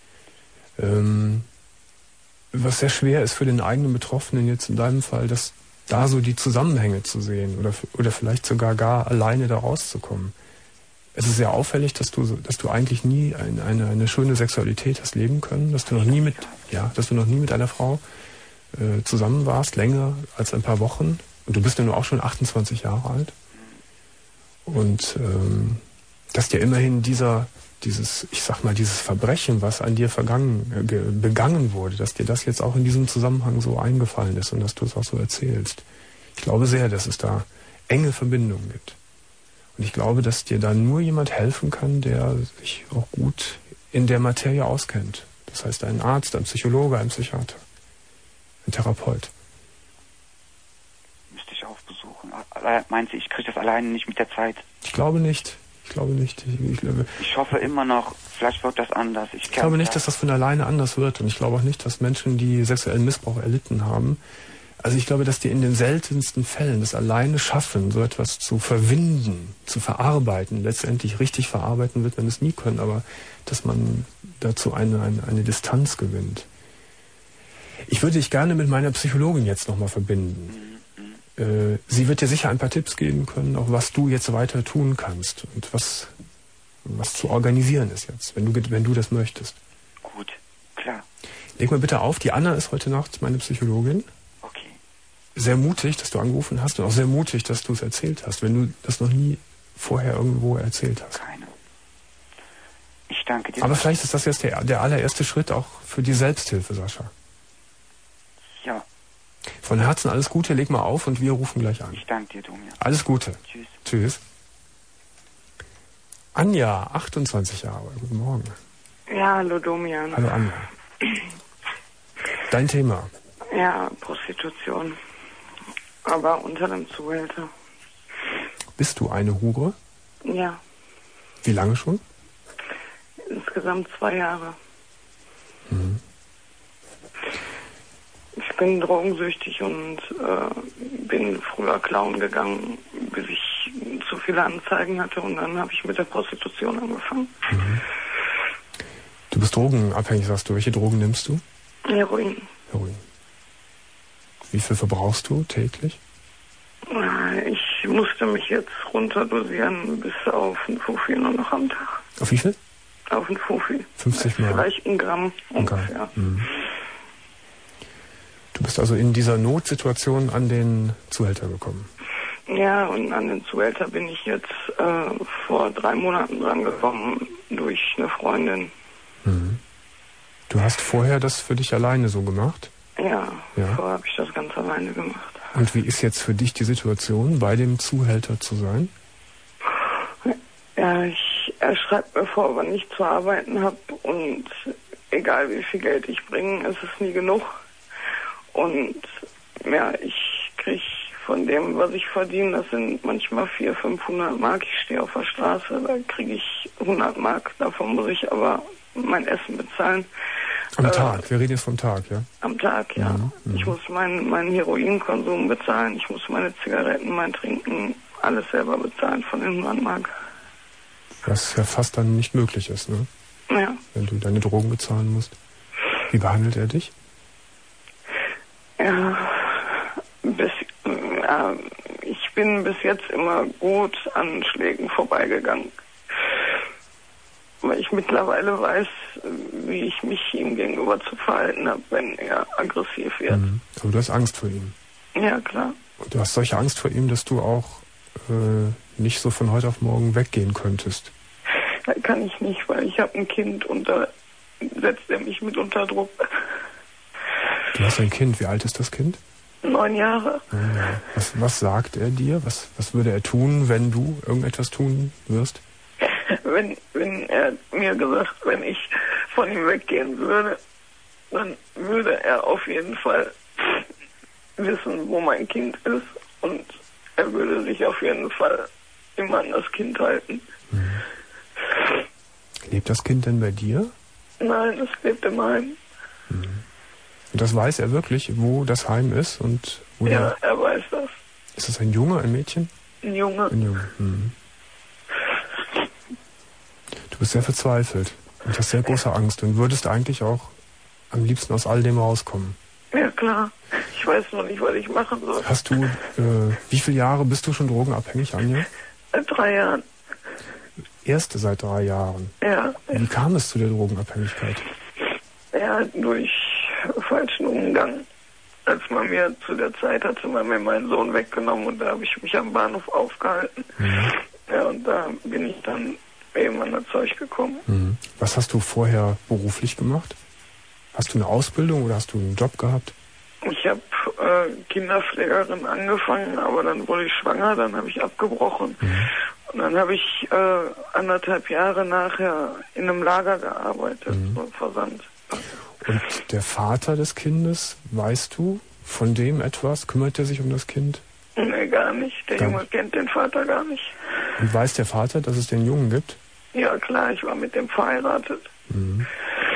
Ähm, was sehr schwer ist für den eigenen Betroffenen jetzt in deinem Fall, dass da so die Zusammenhänge zu sehen oder, oder vielleicht sogar gar alleine da rauszukommen. Es ist sehr auffällig, dass du, dass du eigentlich nie ein, eine, eine schöne Sexualität hast leben können, dass du noch nie mit, ja, dass du noch nie mit einer Frau äh, zusammen warst, länger als ein paar Wochen. Und du bist ja nur auch schon achtundzwanzig Jahre alt. Und ähm, dass dir immerhin dieser, dieses, ich sag mal, dieses Verbrechen, was an dir vergangen, äh, begangen wurde, dass dir das jetzt auch in diesem Zusammenhang so eingefallen ist und dass du es auch so erzählst. Ich glaube sehr, dass es da enge Verbindungen gibt. Und ich glaube, dass dir da nur jemand helfen kann, der sich auch gut in der Materie auskennt. Das heißt, ein Arzt, ein Psychologe, ein Psychiater, ein Therapeut. Müsste ich auch besuchen. Meinst du, ich kriege das alleine nicht mit der Zeit? Ich glaube nicht. Ich glaube nicht. Ich, ich, glaube, ich hoffe immer noch, vielleicht wird das anders. Ich, ich glaube nicht, dass das von alleine anders wird. Und ich glaube auch nicht, dass Menschen, die sexuellen Missbrauch erlitten haben, also ich glaube, dass die in den seltensten Fällen das alleine schaffen, so etwas zu verwinden, zu verarbeiten. Letztendlich richtig verarbeiten wird man es nie können, aber dass man dazu eine, eine, eine Distanz gewinnt. Ich würde dich gerne mit meiner Psychologin jetzt nochmal verbinden. Äh, sie wird dir sicher ein paar Tipps geben können, auch was du jetzt weiter tun kannst und was, was zu organisieren ist jetzt, wenn du, wenn du das möchtest. Gut, klar. Leg mal bitte auf, die Anna ist heute Nacht meine Psychologin. Sehr mutig, dass du angerufen hast und auch sehr mutig, dass du es erzählt hast, wenn du das noch nie vorher irgendwo erzählt hast. Keine. Ich danke dir. Aber vielleicht ist das jetzt der, der allererste Schritt auch für die Selbsthilfe, Sascha. Ja. Von Herzen alles Gute, leg mal auf und wir rufen gleich an. Ich danke dir, Domian. Alles Gute. Tschüss. Tschüss. Anja, achtundzwanzig Jahre, guten Morgen. Ja, hallo Domian. Hallo Anja. Dein Thema? Ja, Prostitution. Aber unter dem Zuhälter. Bist du eine Hure? Ja. Wie lange schon? Insgesamt zwei Jahre. Mhm. Ich bin drogensüchtig und äh, bin früher klauen gegangen, bis ich zu viele Anzeigen hatte und dann habe ich mit der Prostitution angefangen. Mhm. Du bist drogenabhängig, sagst du. Welche Drogen nimmst du? Heroin. Heroin. Wie viel verbrauchst du täglich? Ich musste mich jetzt runterdosieren bis auf ein Fuffi nur noch am Tag. Auf wie viel? Auf ein Fuffi. fünfzig Mal? Vielleicht ein Gramm ungefähr. Okay. Mhm. Du bist also in dieser Notsituation an den Zuhälter gekommen? Ja, und an den Zuhälter bin ich jetzt äh, vor drei Monaten dran gekommen durch eine Freundin. Mhm. Du hast vorher das für dich alleine so gemacht? Ja, ja. vorher habe ich das ganz alleine gemacht. Und wie ist jetzt für dich die Situation, bei dem Zuhälter zu sein? Ja, ich, er schreibt mir vor, wann ich zu arbeiten habe und egal wie viel Geld ich bringe, ist es nie genug. Und ja, ich kriege von dem, was ich verdiene, das sind manchmal vierhundert, fünfhundert Mark. Ich stehe auf der Straße, da kriege ich hundert Mark. Davon muss ich aber mein Essen bezahlen. Am äh, Tag? Wir reden jetzt vom Tag, ja? Am Tag, ja. Mhm, ich muss meinen meinen Heroinkonsum bezahlen, ich muss meine Zigaretten, mein Trinken, alles selber bezahlen von den hundert Mark. Was ja fast dann nicht möglich ist, ne? Ja. Wenn du deine Drogen bezahlen musst. Wie behandelt er dich? Ja, bis, ja, ich bin bis jetzt immer gut an Schlägen vorbeigegangen. weil ich mittlerweile weiß, wie ich mich ihm gegenüber zu verhalten habe, wenn er aggressiv wird. Mhm. Aber du hast Angst vor ihm. Ja, klar. Und du hast solche Angst vor ihm, dass du auch äh, nicht so von heute auf morgen weggehen könntest. Das kann ich nicht, weil ich habe ein Kind und da setzt er mich mit unter Druck. Du hast ein Kind. Wie alt ist das Kind? Neun Jahre. Ja. Was, was sagt er dir? Was, was würde er tun, wenn du irgendetwas tun wirst? Wenn, wenn er mir gesagt, wenn ich von ihm weggehen würde, dann würde er auf jeden Fall wissen, wo mein Kind ist, und er würde sich auf jeden Fall immer an das Kind halten. Mhm. Lebt das Kind denn bei dir? Nein, es lebt im Heim. Mhm. Und das weiß er wirklich, wo das Heim ist? Und wo ja, der, er weiß das. Ist das ein Junge, ein Mädchen? Ein Junge. Ein Junge. Mhm. Du bist sehr verzweifelt und hast sehr große Angst und würdest eigentlich auch am liebsten aus all dem rauskommen. Ja, klar. Ich weiß noch nicht, was ich machen soll. Hast du, äh, wie viele Jahre bist du schon drogenabhängig, Anja? Seit drei Jahren. Erst seit drei Jahren? Ja. Wie kam es zu der Drogenabhängigkeit? Ja, durch falschen Umgang. Als man mir zu der Zeit hatte man mir meinen Sohn weggenommen und da habe ich mich am Bahnhof aufgehalten. Mhm. Ja, und da bin ich dann eben an das Zeug gekommen. Mhm. Was hast du vorher beruflich gemacht? Hast du eine Ausbildung oder hast du einen Job gehabt? Ich habe äh, Kinderpflegerin angefangen, aber dann wurde ich schwanger, dann habe ich abgebrochen. Mhm. Und dann habe ich äh, anderthalb Jahre nachher in einem Lager gearbeitet, mhm. so Versand. Und der Vater des Kindes, weißt du von dem etwas? Kümmert er sich um das Kind? Nee, gar nicht. Der gar Junge nicht. Kennt den Vater gar nicht. Und weiß der Vater, dass es den Jungen gibt? Ja, klar, ich war mit dem verheiratet. Mhm.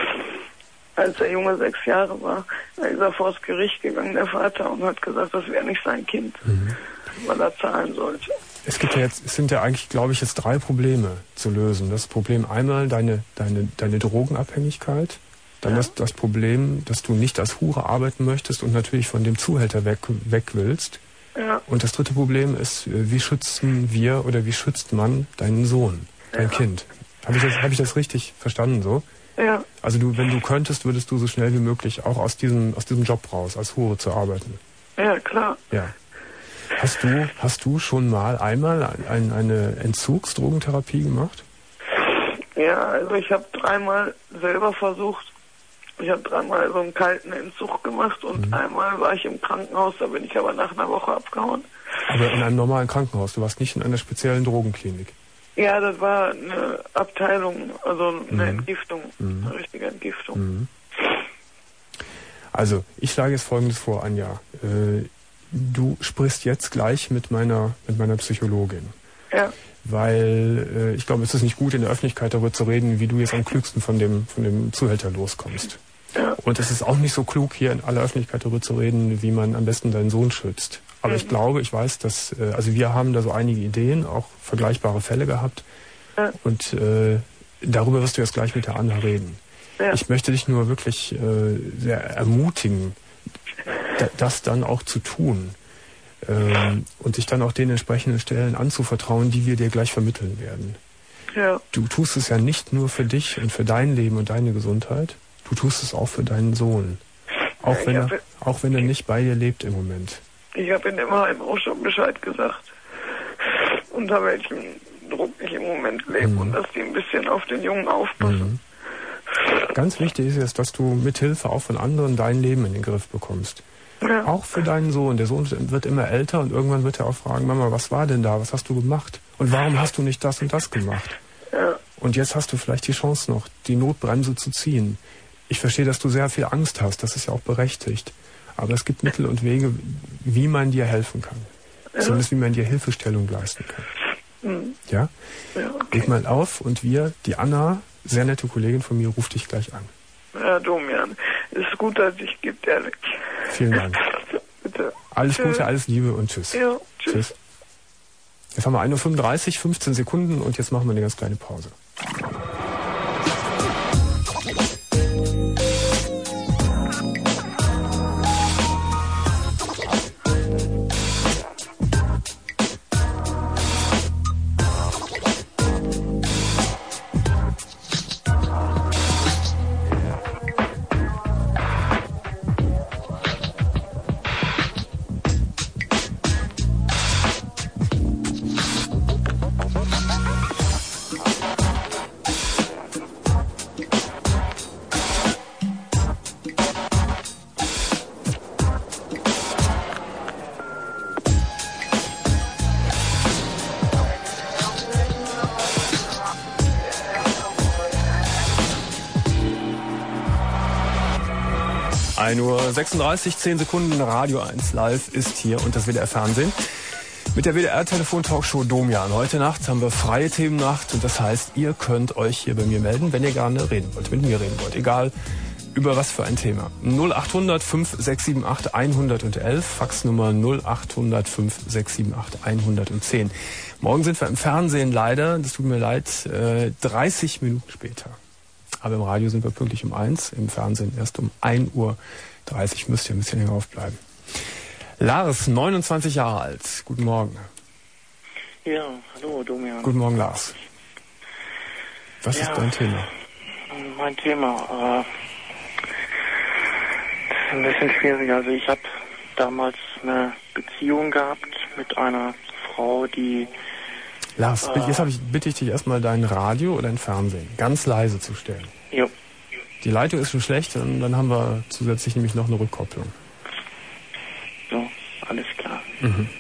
Als der Junge sechs Jahre war, da ist er vor das Gericht gegangen, der Vater, und hat gesagt, das wäre nicht sein Kind, mhm. weil er zahlen sollte. Es gibt ja jetzt, es sind ja eigentlich, glaube ich, jetzt drei Probleme zu lösen. Das Problem einmal deine, deine, deine Drogenabhängigkeit, dann ja. das, das Problem, dass du nicht als Hure arbeiten möchtest und natürlich von dem Zuhälter weg, weg willst. Ja. Und das dritte Problem ist, wie schützen wir oder wie schützt man deinen Sohn, dein ja. Kind? Habe ich das, habe ich das richtig verstanden so? Ja. Also du, wenn du könntest, würdest du so schnell wie möglich auch aus diesem, aus diesem Job raus, als Hure zu arbeiten. Ja, klar. Ja. Hast du, hast du schon mal einmal ein, eine Entzugsdrogentherapie gemacht? Ja, also ich habe dreimal selber versucht. Ich habe dreimal so einen kalten Entzug gemacht und mhm. einmal war ich im Krankenhaus, da bin ich aber nach einer Woche abgehauen. Aber in einem normalen Krankenhaus, du warst nicht in einer speziellen Drogenklinik? Ja, das war eine Abteilung, also eine mhm. Entgiftung, mhm. eine richtige Entgiftung. Mhm. Also, ich schlage jetzt Folgendes vor, Anja. Äh, du sprichst jetzt gleich mit meiner, mit meiner Psychologin. Ja. Weil äh, ich glaube, es ist nicht gut, in der Öffentlichkeit darüber zu reden, wie du jetzt am klügsten von dem, von dem Zuhälter loskommst. Ja. Und es ist auch nicht so klug, hier in aller Öffentlichkeit darüber zu reden, wie man am besten deinen Sohn schützt. Aber mhm. ich glaube, ich weiß, dass, äh, also wir haben da so einige Ideen, auch vergleichbare Fälle gehabt. Ja. Und äh, darüber wirst du jetzt gleich mit der Anna reden. Ja. Ich möchte dich nur wirklich äh, sehr ermutigen, das dann auch zu tun. Ähm, und sich dann auch den entsprechenden Stellen anzuvertrauen, die wir dir gleich vermitteln werden. Ja. Du tust es ja nicht nur für dich und für dein Leben und deine Gesundheit, du tust es auch für deinen Sohn. Auch wenn er, auch wenn er nicht bei dir lebt im Moment. Ich habe ihm immer auch schon Bescheid gesagt, unter welchem Druck ich im Moment lebe mhm. und dass die ein bisschen auf den Jungen aufpassen. Mhm. Ganz wichtig ist jetzt, dass du mithilfe auch von anderen dein Leben in den Griff bekommst. Ja. Auch für deinen Sohn. Der Sohn wird immer älter und irgendwann wird er auch fragen, Mama, was war denn da? Was hast du gemacht? Und warum hast du nicht das und das gemacht? Ja. Und jetzt hast du vielleicht die Chance noch, die Notbremse zu ziehen. Ich verstehe, dass du sehr viel Angst hast. Das ist ja auch berechtigt. Aber es gibt Mittel und Wege, wie man dir helfen kann. Ja. Zumindest wie man dir Hilfestellung leisten kann. Mhm. Ja? Ja, okay. Leg mal auf und wir, die Anna, sehr nette Kollegin von mir, ruft dich gleich an. Ja, Domian, ist gut, dass es dich gibt, ehrlich. Vielen Dank. Bitte. Alles tschüss. Gute, alles Liebe und tschüss. Ja, tschüss. tschüss. Jetzt haben wir ein Uhr fünfunddreißig, fünfzehn Sekunden und jetzt machen wir eine ganz kleine Pause. ein Uhr sechsunddreißig, zehn Sekunden, Radio eins Live ist hier und das W D R Fernsehen. Mit der W D R-Telefon-Talkshow Domian. Heute Nacht haben wir freie Themennacht und das heißt, ihr könnt euch hier bei mir melden, wenn ihr gerne reden wollt, mit mir reden wollt. Egal, über was für ein Thema. null achthundert, fünf sechs sieben acht, hundertelf, Faxnummer null achthundert, fünf sechs sieben acht, hundertzehn. Morgen sind wir im Fernsehen leider, das tut mir leid, äh, dreißig Minuten später. Aber im Radio sind wir pünktlich um eins, im Fernsehen erst um ein Uhr dreißig, müsst ihr ein bisschen länger aufbleiben. Lars, neunundzwanzig Jahre alt, guten Morgen. Ja, hallo Domian. Guten Morgen, Lars. Was ja, ist dein Thema? Mein Thema, äh, ein bisschen schwierig. Also ich habe damals eine Beziehung gehabt mit einer Frau, die... Lars, äh, jetzt ich, bitte ich dich erstmal dein Radio oder dein Fernsehen ganz leise zu stellen. Jo. Die Leitung ist schon schlecht und dann haben wir zusätzlich nämlich noch eine Rückkopplung. So, alles klar. Mhm.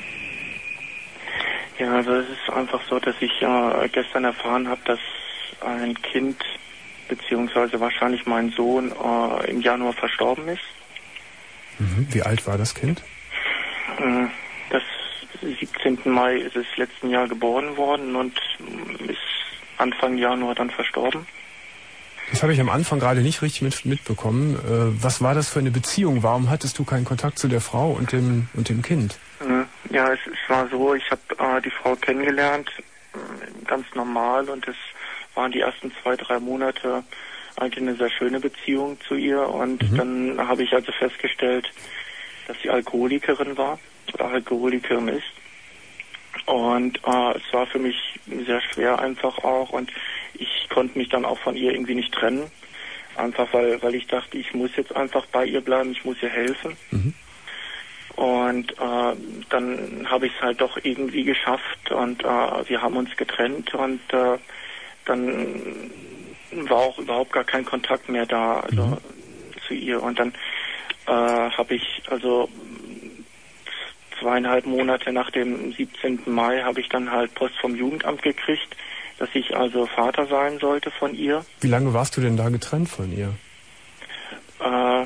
Ja, also es ist einfach so, dass ich äh, gestern erfahren habe, dass ein Kind beziehungsweise wahrscheinlich mein Sohn äh, im Januar verstorben ist. Mhm. Wie alt war das Kind? Äh, das siebzehnten Mai ist es letzten Jahr geboren worden und ist Anfang Januar dann verstorben. Das habe ich am Anfang gerade nicht richtig mit, mitbekommen. Äh, was war das für eine Beziehung? Warum hattest du keinen Kontakt zu der Frau und dem und dem Kind? Ja, es, es war so, ich habe äh, die Frau kennengelernt, äh, ganz normal, und es waren die ersten zwei, drei Monate eigentlich eine sehr schöne Beziehung zu ihr, und mhm. dann habe ich also festgestellt, dass sie Alkoholikerin war oder Alkoholikerin ist, und äh, es war für mich sehr schwer einfach auch, und ich konnte mich dann auch von ihr irgendwie nicht trennen, einfach weil, weil ich dachte, ich muss jetzt einfach bei ihr bleiben, ich muss ihr helfen. Mhm. Und äh, dann habe ich es halt doch irgendwie geschafft, und äh, wir haben uns getrennt, und äh, dann war auch überhaupt gar kein Kontakt mehr da, also mhm. zu ihr. Und dann äh, habe ich also zweieinhalb Monate nach dem siebzehnten Mai habe ich dann halt Post vom Jugendamt gekriegt, dass ich also Vater sein sollte von ihr. Wie lange warst du denn da getrennt von ihr? Äh,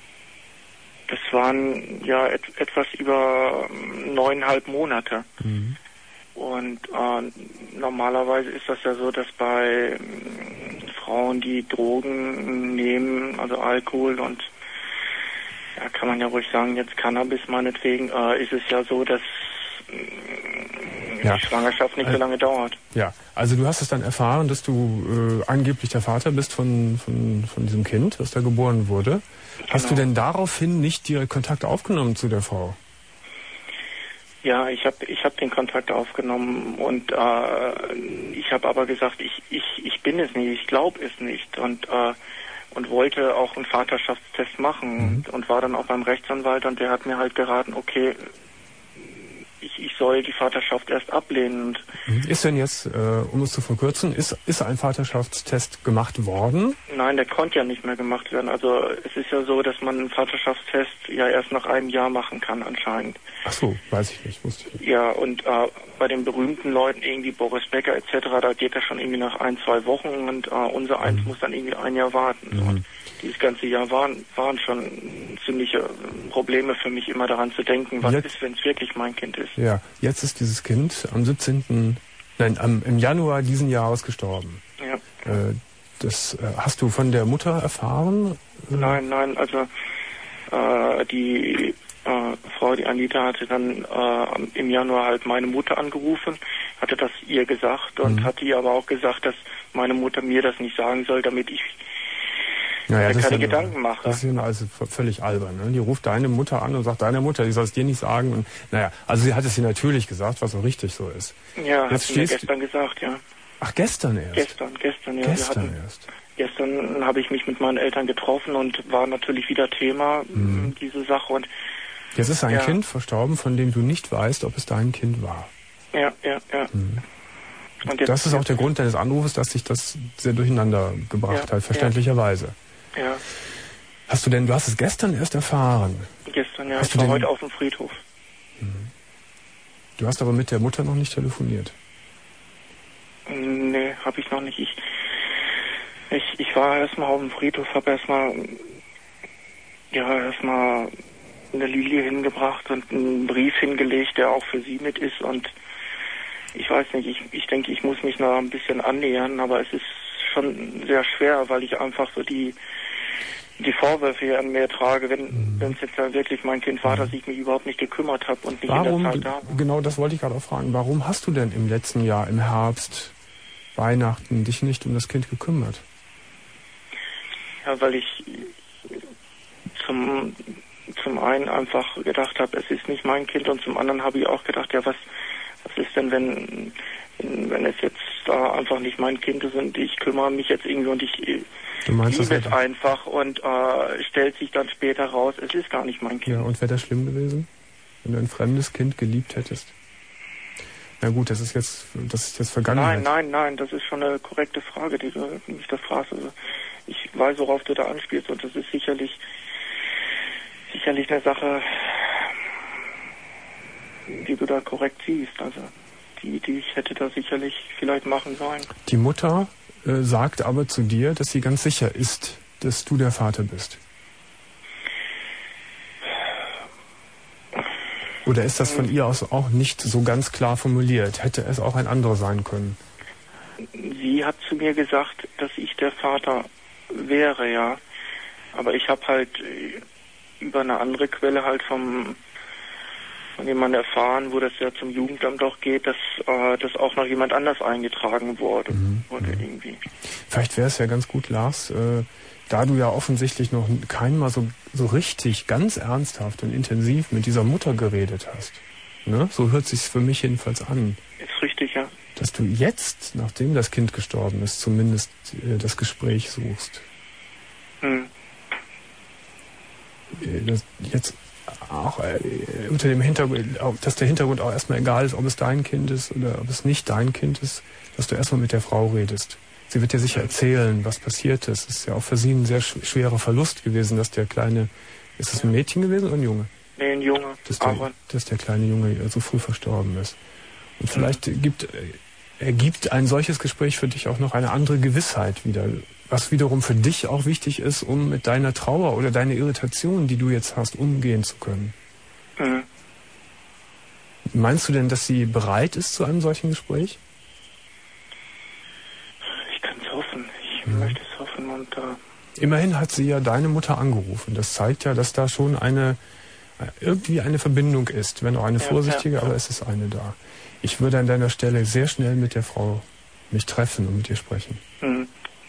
das waren ja et etwas über neuneinhalb Monate. Mhm. Und äh, normalerweise ist das ja so, dass bei äh, Frauen, die Drogen nehmen, also Alkohol und, ja, kann man ja ruhig sagen, jetzt Cannabis meinetwegen, äh, ist es ja so, dass äh, ja. die Schwangerschaft nicht so lange dauert. Ja, also du hast es dann erfahren, dass du äh, angeblich der Vater bist von, von, von diesem Kind, das da geboren wurde. Genau. Hast du denn daraufhin nicht direkt Kontakt aufgenommen zu der Frau? Ja, ich habe ich hab den Kontakt aufgenommen, und äh, ich habe aber gesagt, ich, ich, ich bin es nicht, ich glaube es nicht, und äh, und wollte auch einen Vaterschaftstest machen, mhm. und, und war dann auch beim Rechtsanwalt, und der hat mir halt geraten, okay, ich, ich soll die Vaterschaft erst ablehnen. Ist denn jetzt, äh, um es zu verkürzen, ist, ist ein Vaterschaftstest gemacht worden? Nein, der konnte ja nicht mehr gemacht werden. Also es ist ja so, dass man einen Vaterschaftstest ja erst nach einem Jahr machen kann anscheinend. Ach so, weiß ich nicht, wusste ich nicht. Ja, und äh, bei den berühmten Leuten, irgendwie Boris Becker et cetera, da geht das schon irgendwie nach ein, zwei Wochen, und äh, unser Eins mhm. muss dann irgendwie ein Jahr warten. Mhm. Und dieses ganze Jahr waren, waren schon ziemliche Probleme für mich, immer daran zu denken, was jetzt ist, wenn es wirklich mein Kind ist. Ja, jetzt ist dieses Kind am siebzehnten Nein, am, im Januar diesen Jahres gestorben. Ja. Äh, das äh, hast du von der Mutter erfahren? Nein, nein, also äh, die äh, Frau, die Anita, hatte dann äh, im Januar halt meine Mutter angerufen, hatte das ihr gesagt, und mhm. hat ihr aber auch gesagt, dass meine Mutter mir das nicht sagen soll, damit ich Naja, keine ja Gedanken mache. Das ist ja also völlig albern. Ne? Die ruft deine Mutter an und sagt, deine Mutter, die soll es dir nicht sagen. Und naja, also sie hat es ihr natürlich gesagt, was auch richtig so ist. Ja, hat sie mir gestern gesagt, ja. Ach, gestern erst? Gestern, gestern, ja. Gestern hatten, erst. Gestern habe ich mich mit meinen Eltern getroffen, und war natürlich wieder Thema, mhm. diese Sache. Und jetzt ist ein ja. Kind verstorben, von dem du nicht weißt, ob es dein Kind war. Ja, ja, ja. Mhm. Und jetzt, das ist auch der Grund deines Anrufes, dass sich das sehr durcheinander gebracht ja, hat, verständlicherweise. Ja. Ja. Hast du denn, du hast es gestern erst erfahren? Gestern, ja. Hast ich war denn, heute auf dem Friedhof. Du hast aber mit der Mutter noch nicht telefoniert? Nee, habe ich noch nicht. Ich, ich, ich war erstmal auf dem Friedhof, habe erstmal ja, erstmal eine Lilie hingebracht und einen Brief hingelegt, der auch für sie mit ist. Und ich weiß nicht, ich, ich denke, ich muss mich noch ein bisschen annähern, aber es ist schon sehr schwer, weil ich einfach so die die Vorwürfe hier an mir trage, wenn wenn es jetzt ja wirklich mein Kind war, dass ich mich überhaupt nicht gekümmert habe und nicht Warum, in der Zeit da war. genau das wollte ich gerade auch fragen, warum hast du denn im letzten Jahr, im Herbst, Weihnachten, dich nicht um das Kind gekümmert? Ja, weil ich zum zum einen einfach gedacht habe, es ist nicht mein Kind, und zum anderen habe ich auch gedacht, ja, was was ist denn, wenn wenn es jetzt da einfach nicht mein Kind ist und ich kümmere mich jetzt irgendwie und ich Du meinst, liebe das es einfach und äh, stellt sich dann später raus, es ist gar nicht mein Kind. Ja, und wäre das schlimm gewesen, wenn du ein fremdes Kind geliebt hättest? Na gut, das ist jetzt, das ist jetzt Vergangenheit. Nein, nein, nein, das ist schon eine korrekte Frage, die du mich da fragst. Also ich weiß, worauf du da anspielst, und das ist sicherlich sicherlich eine Sache, die du da korrekt siehst. Also die, die ich hätte da sicherlich vielleicht machen sollen. Die Mutter äh, sagt aber zu dir, dass sie ganz sicher ist, dass du der Vater bist. Oder ist das von ihr aus auch nicht so ganz klar formuliert? Hätte es auch ein anderer sein können? Sie hat zu mir gesagt, dass ich der Vater wäre, ja. Aber ich habe halt über eine andere Quelle halt vom von jemandem erfahren, wo das ja zum Jugendamt auch geht, dass äh, das auch noch jemand anders eingetragen wurde. Mhm. Oder irgendwie. Vielleicht wäre es ja ganz gut, Lars, äh, da du ja offensichtlich noch kein Mal so, so richtig, ganz ernsthaft und intensiv mit dieser Mutter geredet hast. Ne? So hört sich's für mich jedenfalls an. Ist richtig, ja. Dass du jetzt, nachdem das Kind gestorben ist, zumindest äh, das Gespräch suchst. Hm. Äh, das jetzt auch äh, unter dem Hintergrund, dass der Hintergrund auch erstmal egal ist, ob es dein Kind ist oder ob es nicht dein Kind ist, dass du erstmal mit der Frau redest. Sie wird dir sicher erzählen, was passiert ist. Es ist ja auch für sie ein sehr sch schwerer Verlust gewesen, dass der kleine, ist es ein Mädchen gewesen oder ein Junge? Nee, ein Junge. Dass der, dass der kleine Junge so früh verstorben ist. Und vielleicht gibt, ergibt ein solches Gespräch für dich auch noch eine andere Gewissheit wieder, was wiederum für dich auch wichtig ist, um mit deiner Trauer oder deiner Irritation, die du jetzt hast, umgehen zu können. Mhm. Meinst du denn, dass sie bereit ist zu einem solchen Gespräch? Ich kann es hoffen. Ich mhm. möchte es hoffen. Und äh immerhin hat sie ja deine Mutter angerufen. Das zeigt ja, dass da schon eine irgendwie eine Verbindung ist. Wenn auch eine ja, vorsichtige, ja, ja. aber es ist eine da. Ich würde an deiner Stelle sehr schnell mit der Frau mich treffen und mit ihr sprechen. Mhm.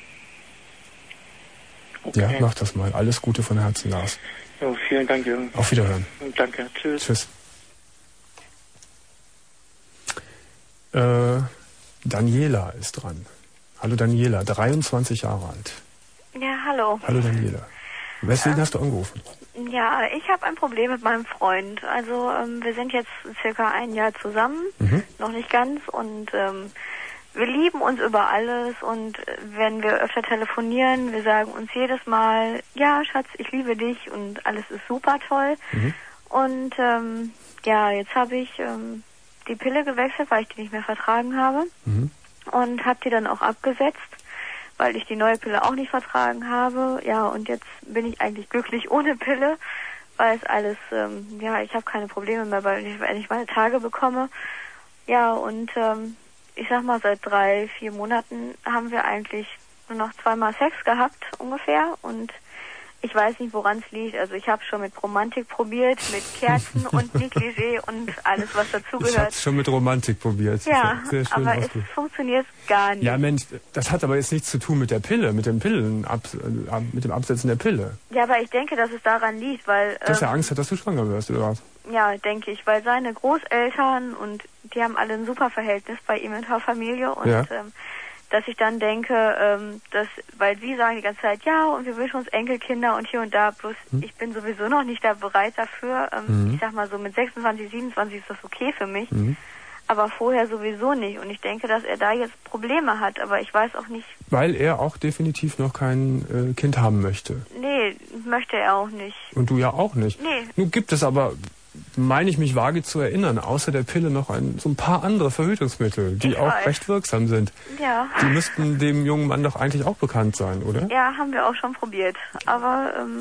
Okay. Ja, mach das mal. Alles Gute von Herzen, Lars. Jo, vielen Dank, Jürgen. Auf Wiederhören. Danke. Tschüss. Tschüss. Äh, Daniela ist dran. Hallo Daniela, dreiundzwanzig Jahre alt. Ja, hallo. Hallo Daniela. Weswegen ähm, hast du angerufen? Ja, ich habe ein Problem mit meinem Freund. Also ähm, wir sind jetzt circa ein Jahr zusammen, mhm. noch nicht ganz, und ähm, wir lieben uns über alles, und wenn wir öfter telefonieren, wir sagen uns jedes Mal, ja Schatz, ich liebe dich, und alles ist super toll. Mhm. Und ähm, ja, jetzt habe ich ähm, die Pille gewechselt, weil ich die nicht mehr vertragen habe, mhm. und habe die dann auch abgesetzt, weil ich die neue Pille auch nicht vertragen habe. Ja, und jetzt bin ich eigentlich glücklich ohne Pille, weil es alles, ähm, ja, ich habe keine Probleme mehr, weil ich, wenn ich meine Tage bekomme. Ja, und ähm, ich sag mal, seit drei, vier Monaten haben wir eigentlich nur noch zweimal Sex gehabt, ungefähr, und ich weiß nicht, woran es liegt. Also ich habe schon mit Romantik probiert, mit Kerzen und Negligé und alles, was dazugehört. Ich habe schon mit Romantik probiert. Ja, sehr schön aber es funktioniert gar nicht. Ja, Mensch, das hat aber jetzt nichts zu tun mit der Pille, mit dem Pillen, ab, mit dem Absetzen der Pille. Ja, aber ich denke, dass es daran liegt, weil... Dass ähm, er Angst hat, dass du schwanger wirst, oder was? Ja, denke ich, weil seine Großeltern, und die haben alle ein super Verhältnis bei ihm in der Familie, und ja. ähm, dass ich dann denke, ähm, dass, weil sie sagen die ganze Zeit, ja, und wir wünschen uns Enkelkinder und hier und da, bloß hm. ich bin sowieso noch nicht da bereit dafür. Ähm, mhm. Ich sag mal so, mit sechsundzwanzig, siebenundzwanzig ist das okay für mich, mhm. aber vorher sowieso nicht. Und ich denke, dass er da jetzt Probleme hat, aber ich weiß auch nicht... Weil er auch definitiv noch kein äh, Kind haben möchte. Nee, möchte er auch nicht. Und du ja auch nicht. Nee. Nun gibt es aber... meine ich mich vage zu erinnern, außer der Pille noch ein, so ein paar andere Verhütungsmittel, die ich auch weiß. recht wirksam sind. Ja. Die müssten dem jungen Mann doch eigentlich auch bekannt sein, oder? Ja, haben wir auch schon probiert. Aber ähm,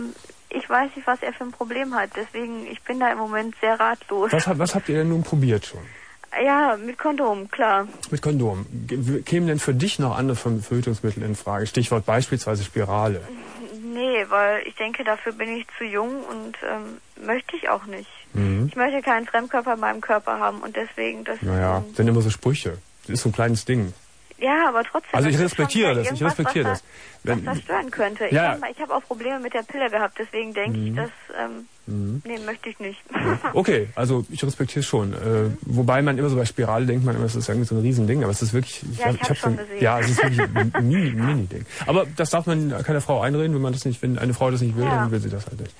ich weiß nicht, was er für ein Problem hat. Deswegen, ich bin da im Moment sehr ratlos. Was, was habt ihr denn nun probiert schon? Ja, mit Kondom, klar. Mit Kondom. Kämen denn für dich noch andere Verhütungsmittel in Frage? Stichwort beispielsweise Spirale. Nee, weil ich denke, dafür bin ich zu jung und ähm, möchte ich auch nicht. Mhm. Ich möchte keinen Fremdkörper in meinem Körper haben und deswegen das... Naja, ähm, sind immer so Sprüche. Das ist so ein kleines Ding. Ja, aber trotzdem... Also ich das ist respektiere schon das, ich irgendwas, respektiere was das. Da, Wenn, was das stören könnte. Ich ja. habe hab auch Probleme mit der Pille gehabt, deswegen denke mhm. ich, dass... Ähm, mhm. Nee, möchte ich nicht. Okay, also ich respektiere es schon. Äh, wobei man immer so bei Spirale denkt, man immer, das ist irgendwie so ein Riesending, aber es ist wirklich... Ich, ja, ich, ich habe hab schon so, gesehen. Ja, es ist wirklich ein mini, mini Ding. Aber das darf man keiner Frau einreden, wenn man das nicht, wenn eine Frau das nicht will, ja. dann will sie das halt nicht.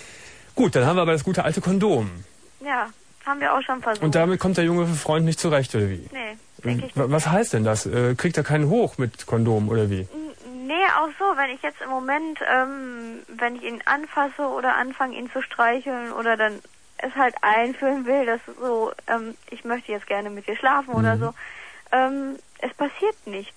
Gut, dann haben wir aber das gute alte Kondom. Ja, haben wir auch schon versucht. Und damit kommt der junge Freund nicht zurecht, oder wie? Nee, denke ich nicht. Was heißt denn das? Äh, kriegt er keinen hoch mit Kondom, oder wie? Nee, auch so, wenn ich jetzt im Moment, ähm, wenn ich ihn anfasse oder anfange, ihn zu streicheln oder dann es halt einführen will, dass so, ähm, ich möchte jetzt gerne mit dir schlafen mhm. oder so, ähm, es passiert nichts.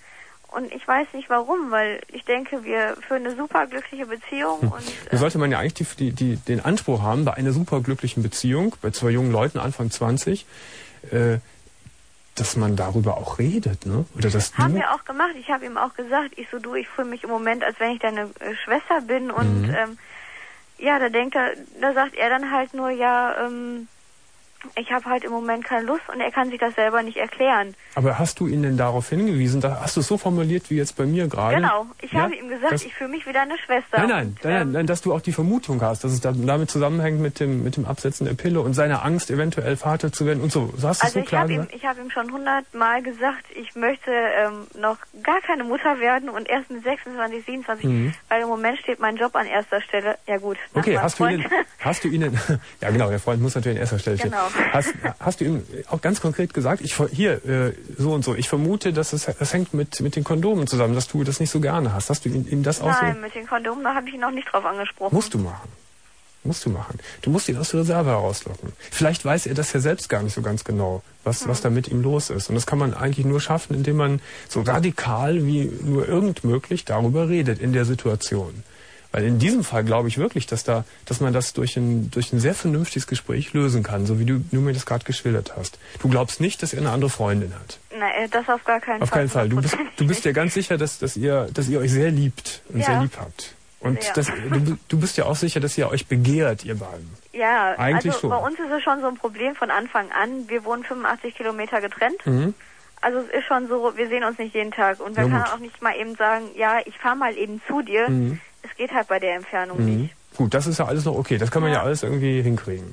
Und ich weiß nicht warum, weil ich denke, wir führen eine super glückliche Beziehung. Hm. Und, äh, da sollte man ja eigentlich die, die, die, den Anspruch haben, bei einer super glücklichen Beziehung, bei zwei jungen Leuten, Anfang zwanzig, äh, dass man darüber auch redet, ne? Oder dass haben du wir auch gemacht. Ich habe ihm auch gesagt, ich so, du, ich fühle mich im Moment, als wenn ich deine äh, Schwester bin. Und mhm. ähm, ja, da denkt er, da sagt er dann halt nur, ja, ähm, ich habe halt im Moment keine Lust und er kann sich das selber nicht erklären. Aber hast du ihn denn darauf hingewiesen? Da hast du es so formuliert wie jetzt bei mir gerade? Genau. Ich ja? habe ihm gesagt, das, ich fühle mich wie deine Schwester. Nein, nein, und, nein, ähm, nein, dass du auch die Vermutung hast, dass es damit zusammenhängt mit dem mit dem Absetzen der Pille und seiner Angst, eventuell Vater zu werden und so. So hast du es also so ich klar habe ihm, gesagt? ich habe ihm schon hundertmal gesagt, ich möchte ähm, noch gar keine Mutter werden und erst mit sechsundzwanzig, siebenundzwanzig, mhm. weil im Moment steht mein Job an erster Stelle. Ja gut. Okay, hast du ihn, hast du ihn, ja genau, der Freund muss natürlich an erster Stelle stehen. Genau. Hast, hast du ihm auch ganz konkret gesagt, ich hier äh, so und so, ich vermute, dass es das hängt mit mit den Kondomen zusammen, dass du das nicht so gerne hast. Hast du ihm, ihm das auch so? Nein, mit den Kondomen, da habe ich ihn noch nicht drauf angesprochen. Musst du machen. Musst du machen. Du musst ihn aus der Reserve herauslocken. Vielleicht weiß er das ja selbst gar nicht so ganz genau, was, hm. was da mit ihm los ist. Und das kann man eigentlich nur schaffen, indem man so radikal wie nur irgend möglich darüber redet in der Situation. Weil in diesem Fall glaube ich wirklich, dass da, dass man das durch ein, durch ein sehr vernünftiges Gespräch lösen kann, so wie du, du mir das gerade geschildert hast. Du glaubst nicht, dass er eine andere Freundin hat. Nein, das auf gar keinen auf Fall. Auf keinen Fall. Du bist, du bist ja ganz sicher, dass, dass ihr, dass ihr euch sehr liebt und ja. sehr lieb habt. Und ja. das, du, du bist ja auch sicher, dass ihr euch begehrt, ihr beiden. Ja, eigentlich also schon. Bei uns ist es schon so ein Problem von Anfang an. Wir wohnen fünfundachtzig Kilometer getrennt. Mhm. Also es ist schon so, wir sehen uns nicht jeden Tag. Und wir können auch nicht mal eben sagen, ja, ich fahre mal eben zu dir. Mhm. Es geht halt bei der Entfernung mhm. nicht. Gut, das ist ja alles noch okay. Das kann man ja, ja alles irgendwie hinkriegen.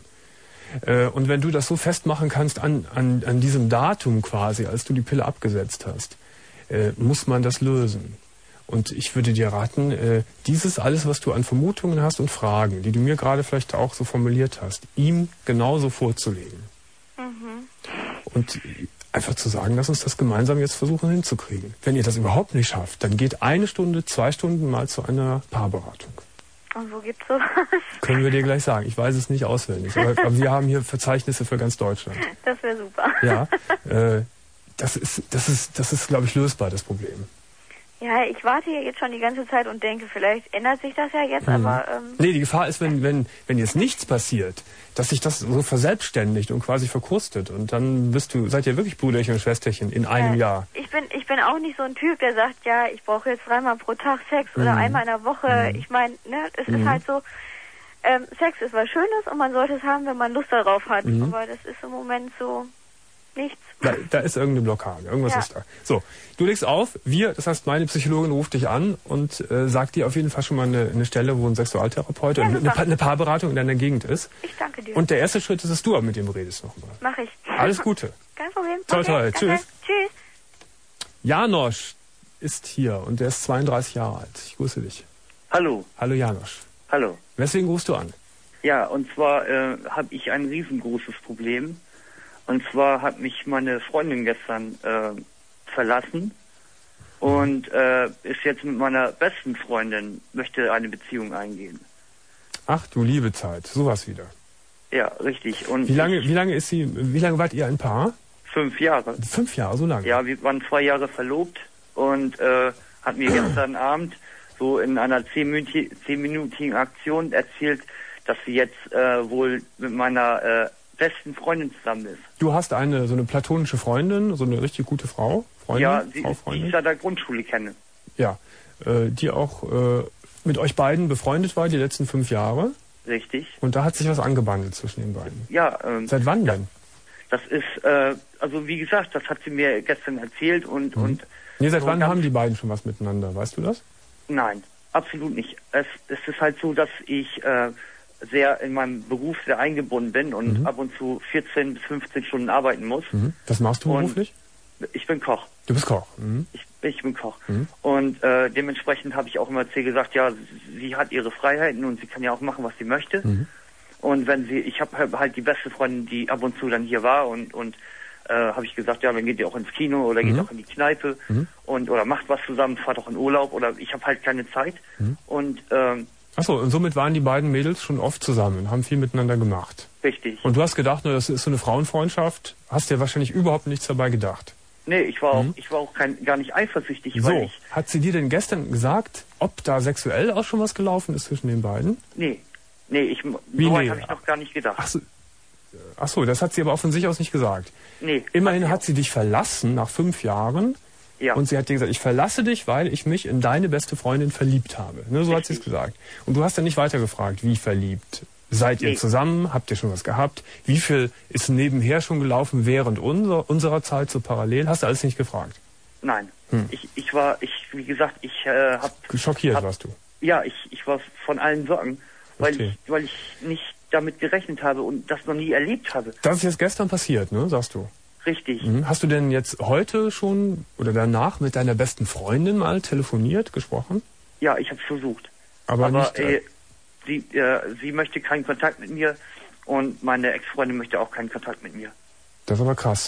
Äh, und wenn du das so festmachen kannst an, an, an diesem Datum quasi, als du die Pille abgesetzt hast, äh, muss man das lösen. Und ich würde dir raten, äh, dieses alles, was du an Vermutungen hast und Fragen, die du mir gerade vielleicht auch so formuliert hast, ihm genauso vorzulegen. Mhm. Und einfach zu sagen, lass uns das gemeinsam jetzt versuchen hinzukriegen. Wenn ihr das überhaupt nicht schafft, dann geht eine Stunde, zwei Stunden mal zu einer Paarberatung. Und wo gibt's sowas? Können wir dir gleich sagen. Ich weiß es nicht auswendig, aber, aber wir haben hier Verzeichnisse für ganz Deutschland. Das wäre super. Ja, äh, das ist, das ist, das ist, glaube ich, lösbar, das Problem. Ja, ich warte hier jetzt schon die ganze Zeit und denke, vielleicht ändert sich das ja jetzt, mhm. aber... Ähm nee, die Gefahr ist, wenn, wenn, wenn jetzt nichts passiert, dass sich das so verselbstständigt und quasi verkrustet und dann bist du, seid ihr wirklich Brüderchen und Schwesterchen in einem ja, Jahr. Ich bin, ich bin auch nicht so ein Typ, der sagt, ja, ich brauche jetzt dreimal pro Tag Sex mhm. oder einmal in der Woche. Mhm. Ich meine, ne, es mhm. ist halt so, ähm, Sex ist was Schönes und man sollte es haben, wenn man Lust darauf hat. Mhm. Aber das ist im Moment so nichts. Da, da ist irgendeine Blockade, irgendwas ja. ist da. So, du legst auf, wir, das heißt meine Psychologin ruft dich an und äh, sagt dir auf jeden Fall schon mal eine, eine Stelle, wo ein Sexualtherapeut ja, oder eine, eine Paarberatung in deiner Gegend ist. Ich danke dir. Und der erste Schritt ist, dass du mit dem redest nochmal. Mach ich. Alles Gute. Kein Problem. Toll, okay, toll. danke. Tschüss. Tschüss. Janosch ist hier und der ist zweiunddreißig Jahre alt. Ich grüße dich. Hallo. Hallo Janosch. Hallo. Weswegen rufst du an? Ja, und zwar äh, habe ich ein riesengroßes Problem. Und zwar hat mich meine Freundin gestern äh, verlassen und äh, ist jetzt mit meiner besten Freundin, möchte eine Beziehung eingehen. Ach du liebe Zeit, sowas wieder. Ja, richtig. Und wie lange, ich, wie lange ist sie, wie lange wart ihr ein Paar? Fünf Jahre. Fünf Jahre, so lange? Ja, wir waren zwei Jahre verlobt und äh, hat mir gestern Abend so in einer zehnminütigen Aktion erzählt, dass sie jetzt äh, wohl mit meiner äh, besten Freundin zusammen ist. Du hast eine so eine platonische Freundin, so eine richtig gute Frau? Freundin, ja, sie, Frau, die ich seit der Grundschule kenne. Ja, äh, die auch äh, mit euch beiden befreundet war die letzten fünf Jahre. Richtig. Und da hat sich was angebandelt zwischen den beiden. Ja. Ähm, Seit wann denn? Das ist, äh, also wie gesagt, das hat sie mir gestern erzählt und... Mhm. und nee, seit so wann haben die beiden schon was miteinander? Weißt du das? Nein, absolut nicht. Es, es ist halt so, dass ich äh, sehr in meinem Beruf sehr eingebunden bin und mhm. ab und zu vierzehn bis fünfzehn Stunden arbeiten muss. Mhm. Was machst du beruflich? Und ich bin Koch. Du bist Koch? Mhm. Ich, ich bin Koch. Mhm. Und äh, dementsprechend habe ich auch immer zu ihr gesagt, ja, sie, sie hat ihre Freiheiten und sie kann ja auch machen, was sie möchte. Mhm. Und wenn sie, ich habe halt die beste Freundin, die ab und zu dann hier war und und äh, habe ich gesagt, ja, dann geht ihr auch ins Kino oder geht mhm. auch in die Kneipe mhm. und oder macht was zusammen, fahrt auch in Urlaub oder ich habe halt keine Zeit. Mhm. Und ähm, Achso, und somit waren die beiden Mädels schon oft zusammen und haben viel miteinander gemacht. Richtig. Und du hast gedacht, nur das ist so eine Frauenfreundschaft, hast dir wahrscheinlich überhaupt nichts dabei gedacht. Nee, ich war mhm. auch, ich war auch kein, gar nicht eifersüchtig. So, weil ich, hat sie dir denn gestern gesagt, ob da sexuell auch schon was gelaufen ist zwischen den beiden? Nee, nee, ich, Wie so nee? habe ich noch gar nicht gedacht. Ach so, ach so, das hat sie aber auch von sich aus nicht gesagt. Nee. Immerhin hat sie dich verlassen nach fünf Jahren. Ja. Und sie hat dir gesagt, ich verlasse dich, weil ich mich in deine beste Freundin verliebt habe. Ne, so Richtig. Hat sie es gesagt. Und du hast dann nicht weiter gefragt, wie verliebt? Seid ihr nee. zusammen? Habt ihr schon was gehabt? Wie viel ist nebenher schon gelaufen während unser, unserer Zeit so parallel? Hast du alles nicht gefragt? Nein. Hm. Ich, ich war, ich, wie gesagt, ich äh, hab... Schockiert hab, warst du? Ja, ich, ich war von allen Sorgen, weil ich, weil ich nicht damit gerechnet habe und das noch nie erlebt habe. Das ist jetzt gestern passiert, ne, sagst du? Richtig. Mhm. Hast du denn jetzt heute schon oder danach mit deiner besten Freundin mal telefoniert, gesprochen? Ja, ich habe es versucht. Aber, Aber nicht, äh, sie, äh, sie möchte keinen Kontakt mit mir und meine Ex-Freundin möchte auch keinen Kontakt mit mir. Das ist aber krass.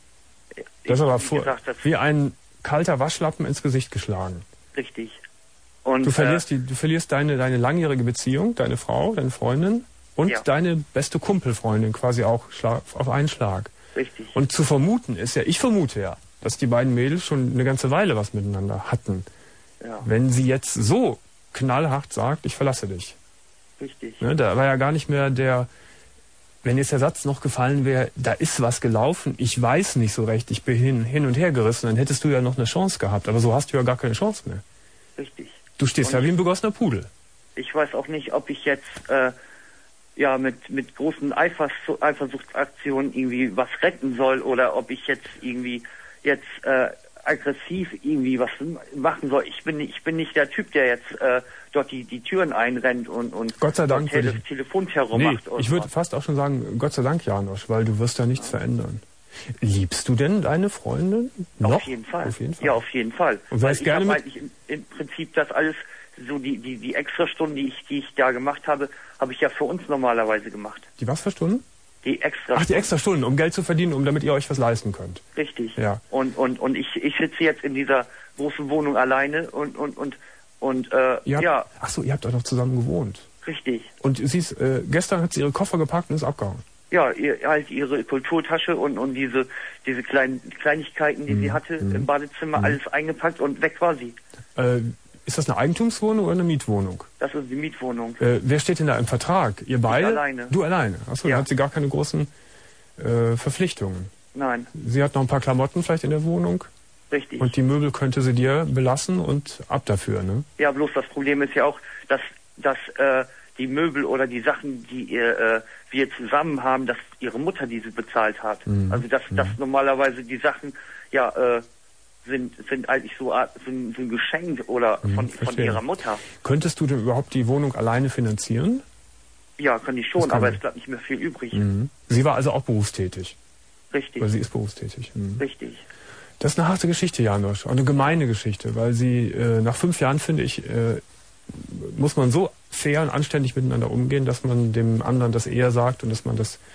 Das ich, ist aber vor, gesagt, das wie ein kalter Waschlappen ins Gesicht geschlagen. Richtig. Und du verlierst, äh, die, du verlierst deine, deine langjährige Beziehung, deine Frau, deine Freundin und ja. deine beste Kumpelfreundin quasi auch auf einen Schlag. Richtig. Und zu vermuten ist ja, ich vermute ja, dass die beiden Mädels schon eine ganze Weile was miteinander hatten. Ja. Wenn sie jetzt so knallhart sagt, ich verlasse dich. Richtig. Ne, da war ja gar nicht mehr der, wenn jetzt der Satz noch gefallen wäre, da ist was gelaufen, ich weiß nicht so recht, ich bin hin, hin und her gerissen, dann hättest du ja noch eine Chance gehabt. Aber so hast du ja gar keine Chance mehr. Richtig. Du stehst und ja wie ein begossener Pudel. Ich weiß auch nicht, ob ich jetzt... Äh, ja, mit, mit großen Eifers Eifersuchtsaktionen irgendwie was retten soll oder ob ich jetzt irgendwie jetzt äh, aggressiv irgendwie was machen soll. Ich bin ich bin nicht der Typ, der jetzt äh, dort die, die Türen einrennt und, und Gott sei Dank Tele ich, Telefonterror nee, macht. Und ich würde fast auch schon sagen, Gott sei Dank, Janosch, weil du wirst da nichts ja. verändern. Liebst du denn deine Freundin noch? Auf jeden Fall. Auf jeden Fall. Ja, auf jeden Fall. Und weil ich gerne mit eigentlich im, im Prinzip das alles so die, die, die extra Stunden, die ich, die ich da gemacht habe, habe ich ja für uns normalerweise gemacht. Die was für Stunden? Die extra Ach, die extra Stunden, um Geld zu verdienen, um damit ihr euch was leisten könnt. Richtig. Ja. Und, und, und ich, ich sitze jetzt in dieser großen Wohnung alleine und, und, und, und, äh, ihr habt, ja. Ach so, ihr habt doch noch zusammen gewohnt. Richtig. Und sie ist, äh, gestern hat sie ihre Koffer gepackt und ist abgehauen. Ja, ihr, halt ihre Kulturtasche und, und diese, diese kleinen Kleinigkeiten, die mhm. sie hatte mhm. im Badezimmer, mhm. alles eingepackt und weg war sie. Äh, Ist das eine Eigentumswohnung oder eine Mietwohnung? Das ist die Mietwohnung. Äh, wer steht denn da im Vertrag? Ihr beide? Ich alleine. Du alleine? Achso, ja. da hat sie gar keine großen äh, Verpflichtungen. Nein. Sie hat noch ein paar Klamotten vielleicht in der Wohnung. Richtig. Und die Möbel könnte sie dir belassen und ab dafür, ne? Ja, bloß das Problem ist ja auch, dass, dass äh, die Möbel oder die Sachen, die ihr, äh, wir zusammen haben, dass ihre Mutter diese bezahlt hat. Mhm. Also dass, mhm. dass normalerweise die Sachen, ja, äh, sind sind eigentlich so sind, sind geschenkt oder von, hm, von ihrer Mutter. Könntest du denn überhaupt die Wohnung alleine finanzieren? Ja, kann ich schon, aber es bleibt nicht mehr viel übrig. Mhm. Sie war also auch berufstätig? Richtig. Weil sie ist berufstätig. Mhm. Richtig. Das ist eine harte Geschichte, Janosch, auch eine gemeine Geschichte, weil sie äh, nach fünf Jahren, finde ich, äh, muss man so fair und anständig miteinander umgehen, dass man dem anderen das eher sagt und dass man das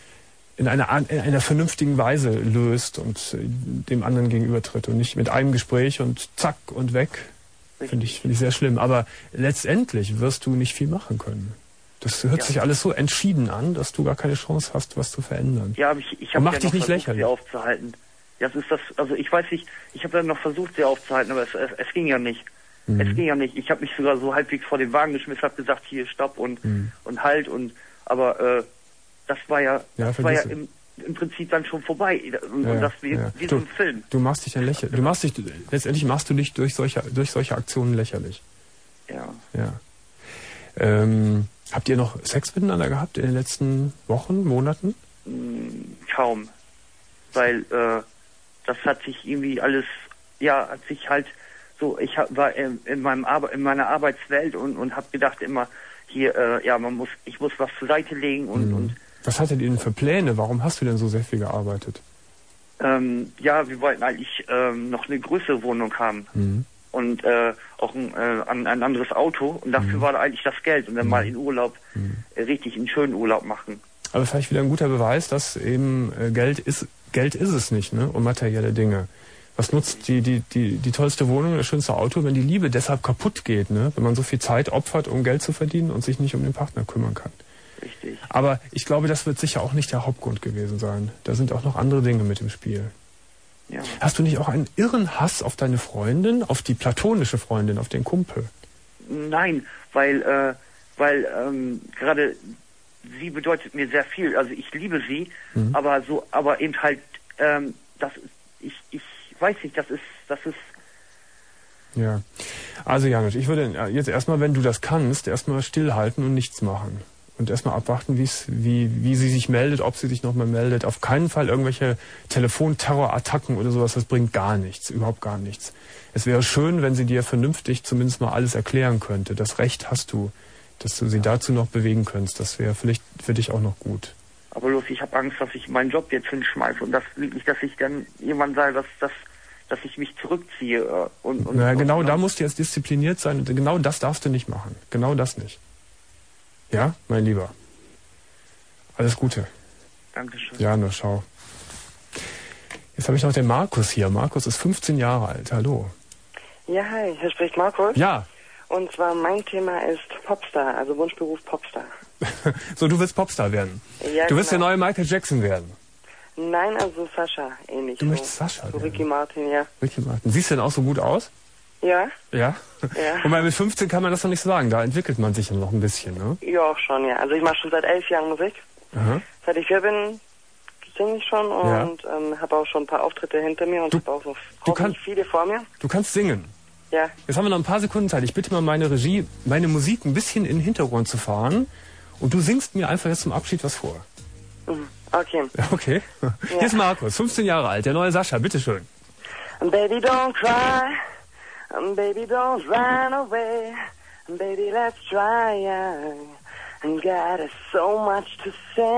in einer, in einer vernünftigen Weise löst und dem anderen gegenübertritt und nicht mit einem Gespräch und zack und weg. Finde ich, finde ich sehr schlimm. Aber letztendlich wirst du nicht viel machen können. Das hört ja. sich alles so entschieden an, dass du gar keine Chance hast, was zu verändern. Ja, aber ich, ich habe ja dich noch nicht versucht, lächerlich. sie aufzuhalten. Das ist das, also ich weiß nicht, ich habe dann noch versucht, sie aufzuhalten, aber es, es, es ging ja nicht. Mhm. Es ging ja nicht. Ich habe mich sogar so halbwegs vor den Wagen geschmissen, habe gesagt, hier, stopp und, mhm. und halt. Und aber äh, das war ja, ja das war ja im, im Prinzip dann schon vorbei. Und, ja, und das wie, ja. wie du, so ein Film. Du machst dich ja lächerlich. Du machst dich, letztendlich machst du dich durch solche, durch solche Aktionen lächerlich. Ja. Ja. Ähm, habt ihr noch Sex miteinander gehabt in den letzten Wochen, Monaten? Kaum. Weil äh, das hat sich irgendwie alles, ja, hat sich halt so, ich hab, war in, in, meinem Arbe in meiner Arbeitswelt und, und habe gedacht immer, hier, äh, ja, man muss, ich muss was zur Seite legen und, mhm. und was hattet ihr denn für Pläne? Warum hast du denn so sehr viel gearbeitet? Ähm, ja, wir wollten eigentlich ähm, noch eine größere Wohnung haben. Mhm. Und äh, auch ein, äh, ein, ein anderes Auto. Und dafür mhm. war da eigentlich das Geld. Und dann mhm. mal in Urlaub, mhm. äh, richtig einen schönen Urlaub machen. Aber vielleicht wieder ein guter Beweis, dass eben äh, Geld ist, Geld ist es nicht, ne? Um materielle Dinge. Was nutzt die, die, die, die tollste Wohnung, das schönste Auto, wenn die Liebe deshalb kaputt geht, ne? Wenn man so viel Zeit opfert, um Geld zu verdienen und sich nicht um den Partner kümmern kann. Richtig. Aber ich glaube, das wird sicher auch nicht der Hauptgrund gewesen sein. Da sind auch noch andere Dinge mit im Spiel. Ja. Hast du nicht auch einen irren Hass auf deine Freundin, auf die platonische Freundin, auf den Kumpel? Nein, weil, äh, weil ähm, gerade sie bedeutet mir sehr viel. Also ich liebe sie, mhm. aber so, aber eben halt, ähm, das, ich, ich weiß nicht, das ist, das ist. Ja, also Janusz, ich würde jetzt erstmal, wenn du das kannst, erstmal stillhalten und nichts machen. Und erstmal abwarten, wie's, wie, wie sie sich meldet, ob sie sich nochmal meldet. Auf keinen Fall irgendwelche Telefonterrorattacken oder sowas, das bringt gar nichts, überhaupt gar nichts. Es wäre schön, wenn sie dir vernünftig zumindest mal alles erklären könnte. Das Recht hast du, dass du sie dazu noch bewegen könntest. Das wäre vielleicht für dich auch noch gut. Aber los, ich habe Angst, dass ich meinen Job jetzt hinschmeiße und das nicht, dass ich dann jemand sage, dass, dass, dass ich mich zurückziehe. Und, und, Na, genau und, da musst du jetzt diszipliniert sein. Genau das darfst du nicht machen. Genau das nicht. Ja, mein Lieber. Alles Gute. Dankeschön. Ja, nur schau. Jetzt habe ich noch den Markus hier. Markus ist fünfzehn Jahre alt. Hallo. Ja, hi. Hier spricht Markus. Ja. Und zwar mein Thema ist Popstar, also Wunschberuf Popstar. So, du willst Popstar werden? Ja, du willst genau. der neue Michael Jackson werden? Nein, also Sascha, ähnlich. Du so. möchtest Sascha so werden? Ricky Martin, ja. Ricky Martin. Siehst du denn auch so gut aus? Ja. Ja? Ja. Und mit fünfzehn kann man das noch nicht sagen. Da entwickelt man sich ja noch ein bisschen, ne? Ja, auch schon, ja. Also ich mache schon seit elf Jahren Musik. Aha. Seit ich hier bin, singe ich schon und ja. ähm, habe auch schon ein paar Auftritte hinter mir und habe auch so kann, viele vor mir. Du kannst singen. Ja. Jetzt haben wir noch ein paar Sekunden Zeit. Ich bitte mal meine Regie, meine Musik ein bisschen in den Hintergrund zu fahren. Und du singst mir einfach jetzt zum Abschied was vor. Mhm. Okay. Okay. Ja. Hier ist Markus, fünfzehn Jahre alt, der neue Sascha. Bitteschön. Baby, don't cry. Baby, don't run away. Baby, let's try. And got so much to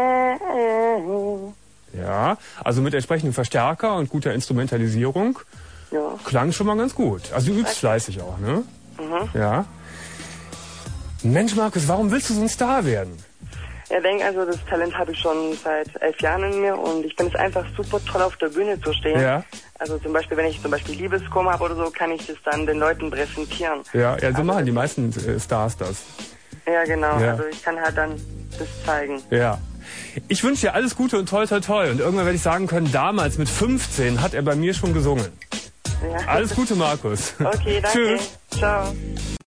say. Ja, also mit entsprechendem Verstärker und guter Instrumentalisierung. Ja. Klang schon mal ganz gut. Also du übst okay. fleißig auch, ne? Mhm. Ja. Mensch, Markus, warum willst du so ein Star werden? Ja, ich denke, also das Talent habe ich schon seit elf Jahren in mir und ich finde es einfach super toll, auf der Bühne zu stehen. Ja. Also zum Beispiel, wenn ich zum Beispiel Liebeskummer habe oder so, kann ich das dann den Leuten präsentieren. Ja, ja so also, machen die meisten äh, Stars das. Ja, genau. Ja. Also ich kann halt dann das zeigen. Ja. Ich wünsche dir alles Gute und toi, toi, toi. Und irgendwann werde ich sagen können, damals mit fünfzehn hat er bei mir schon gesungen. Ja. Alles Gute, Markus. Okay, danke. Tschüss. Ciao.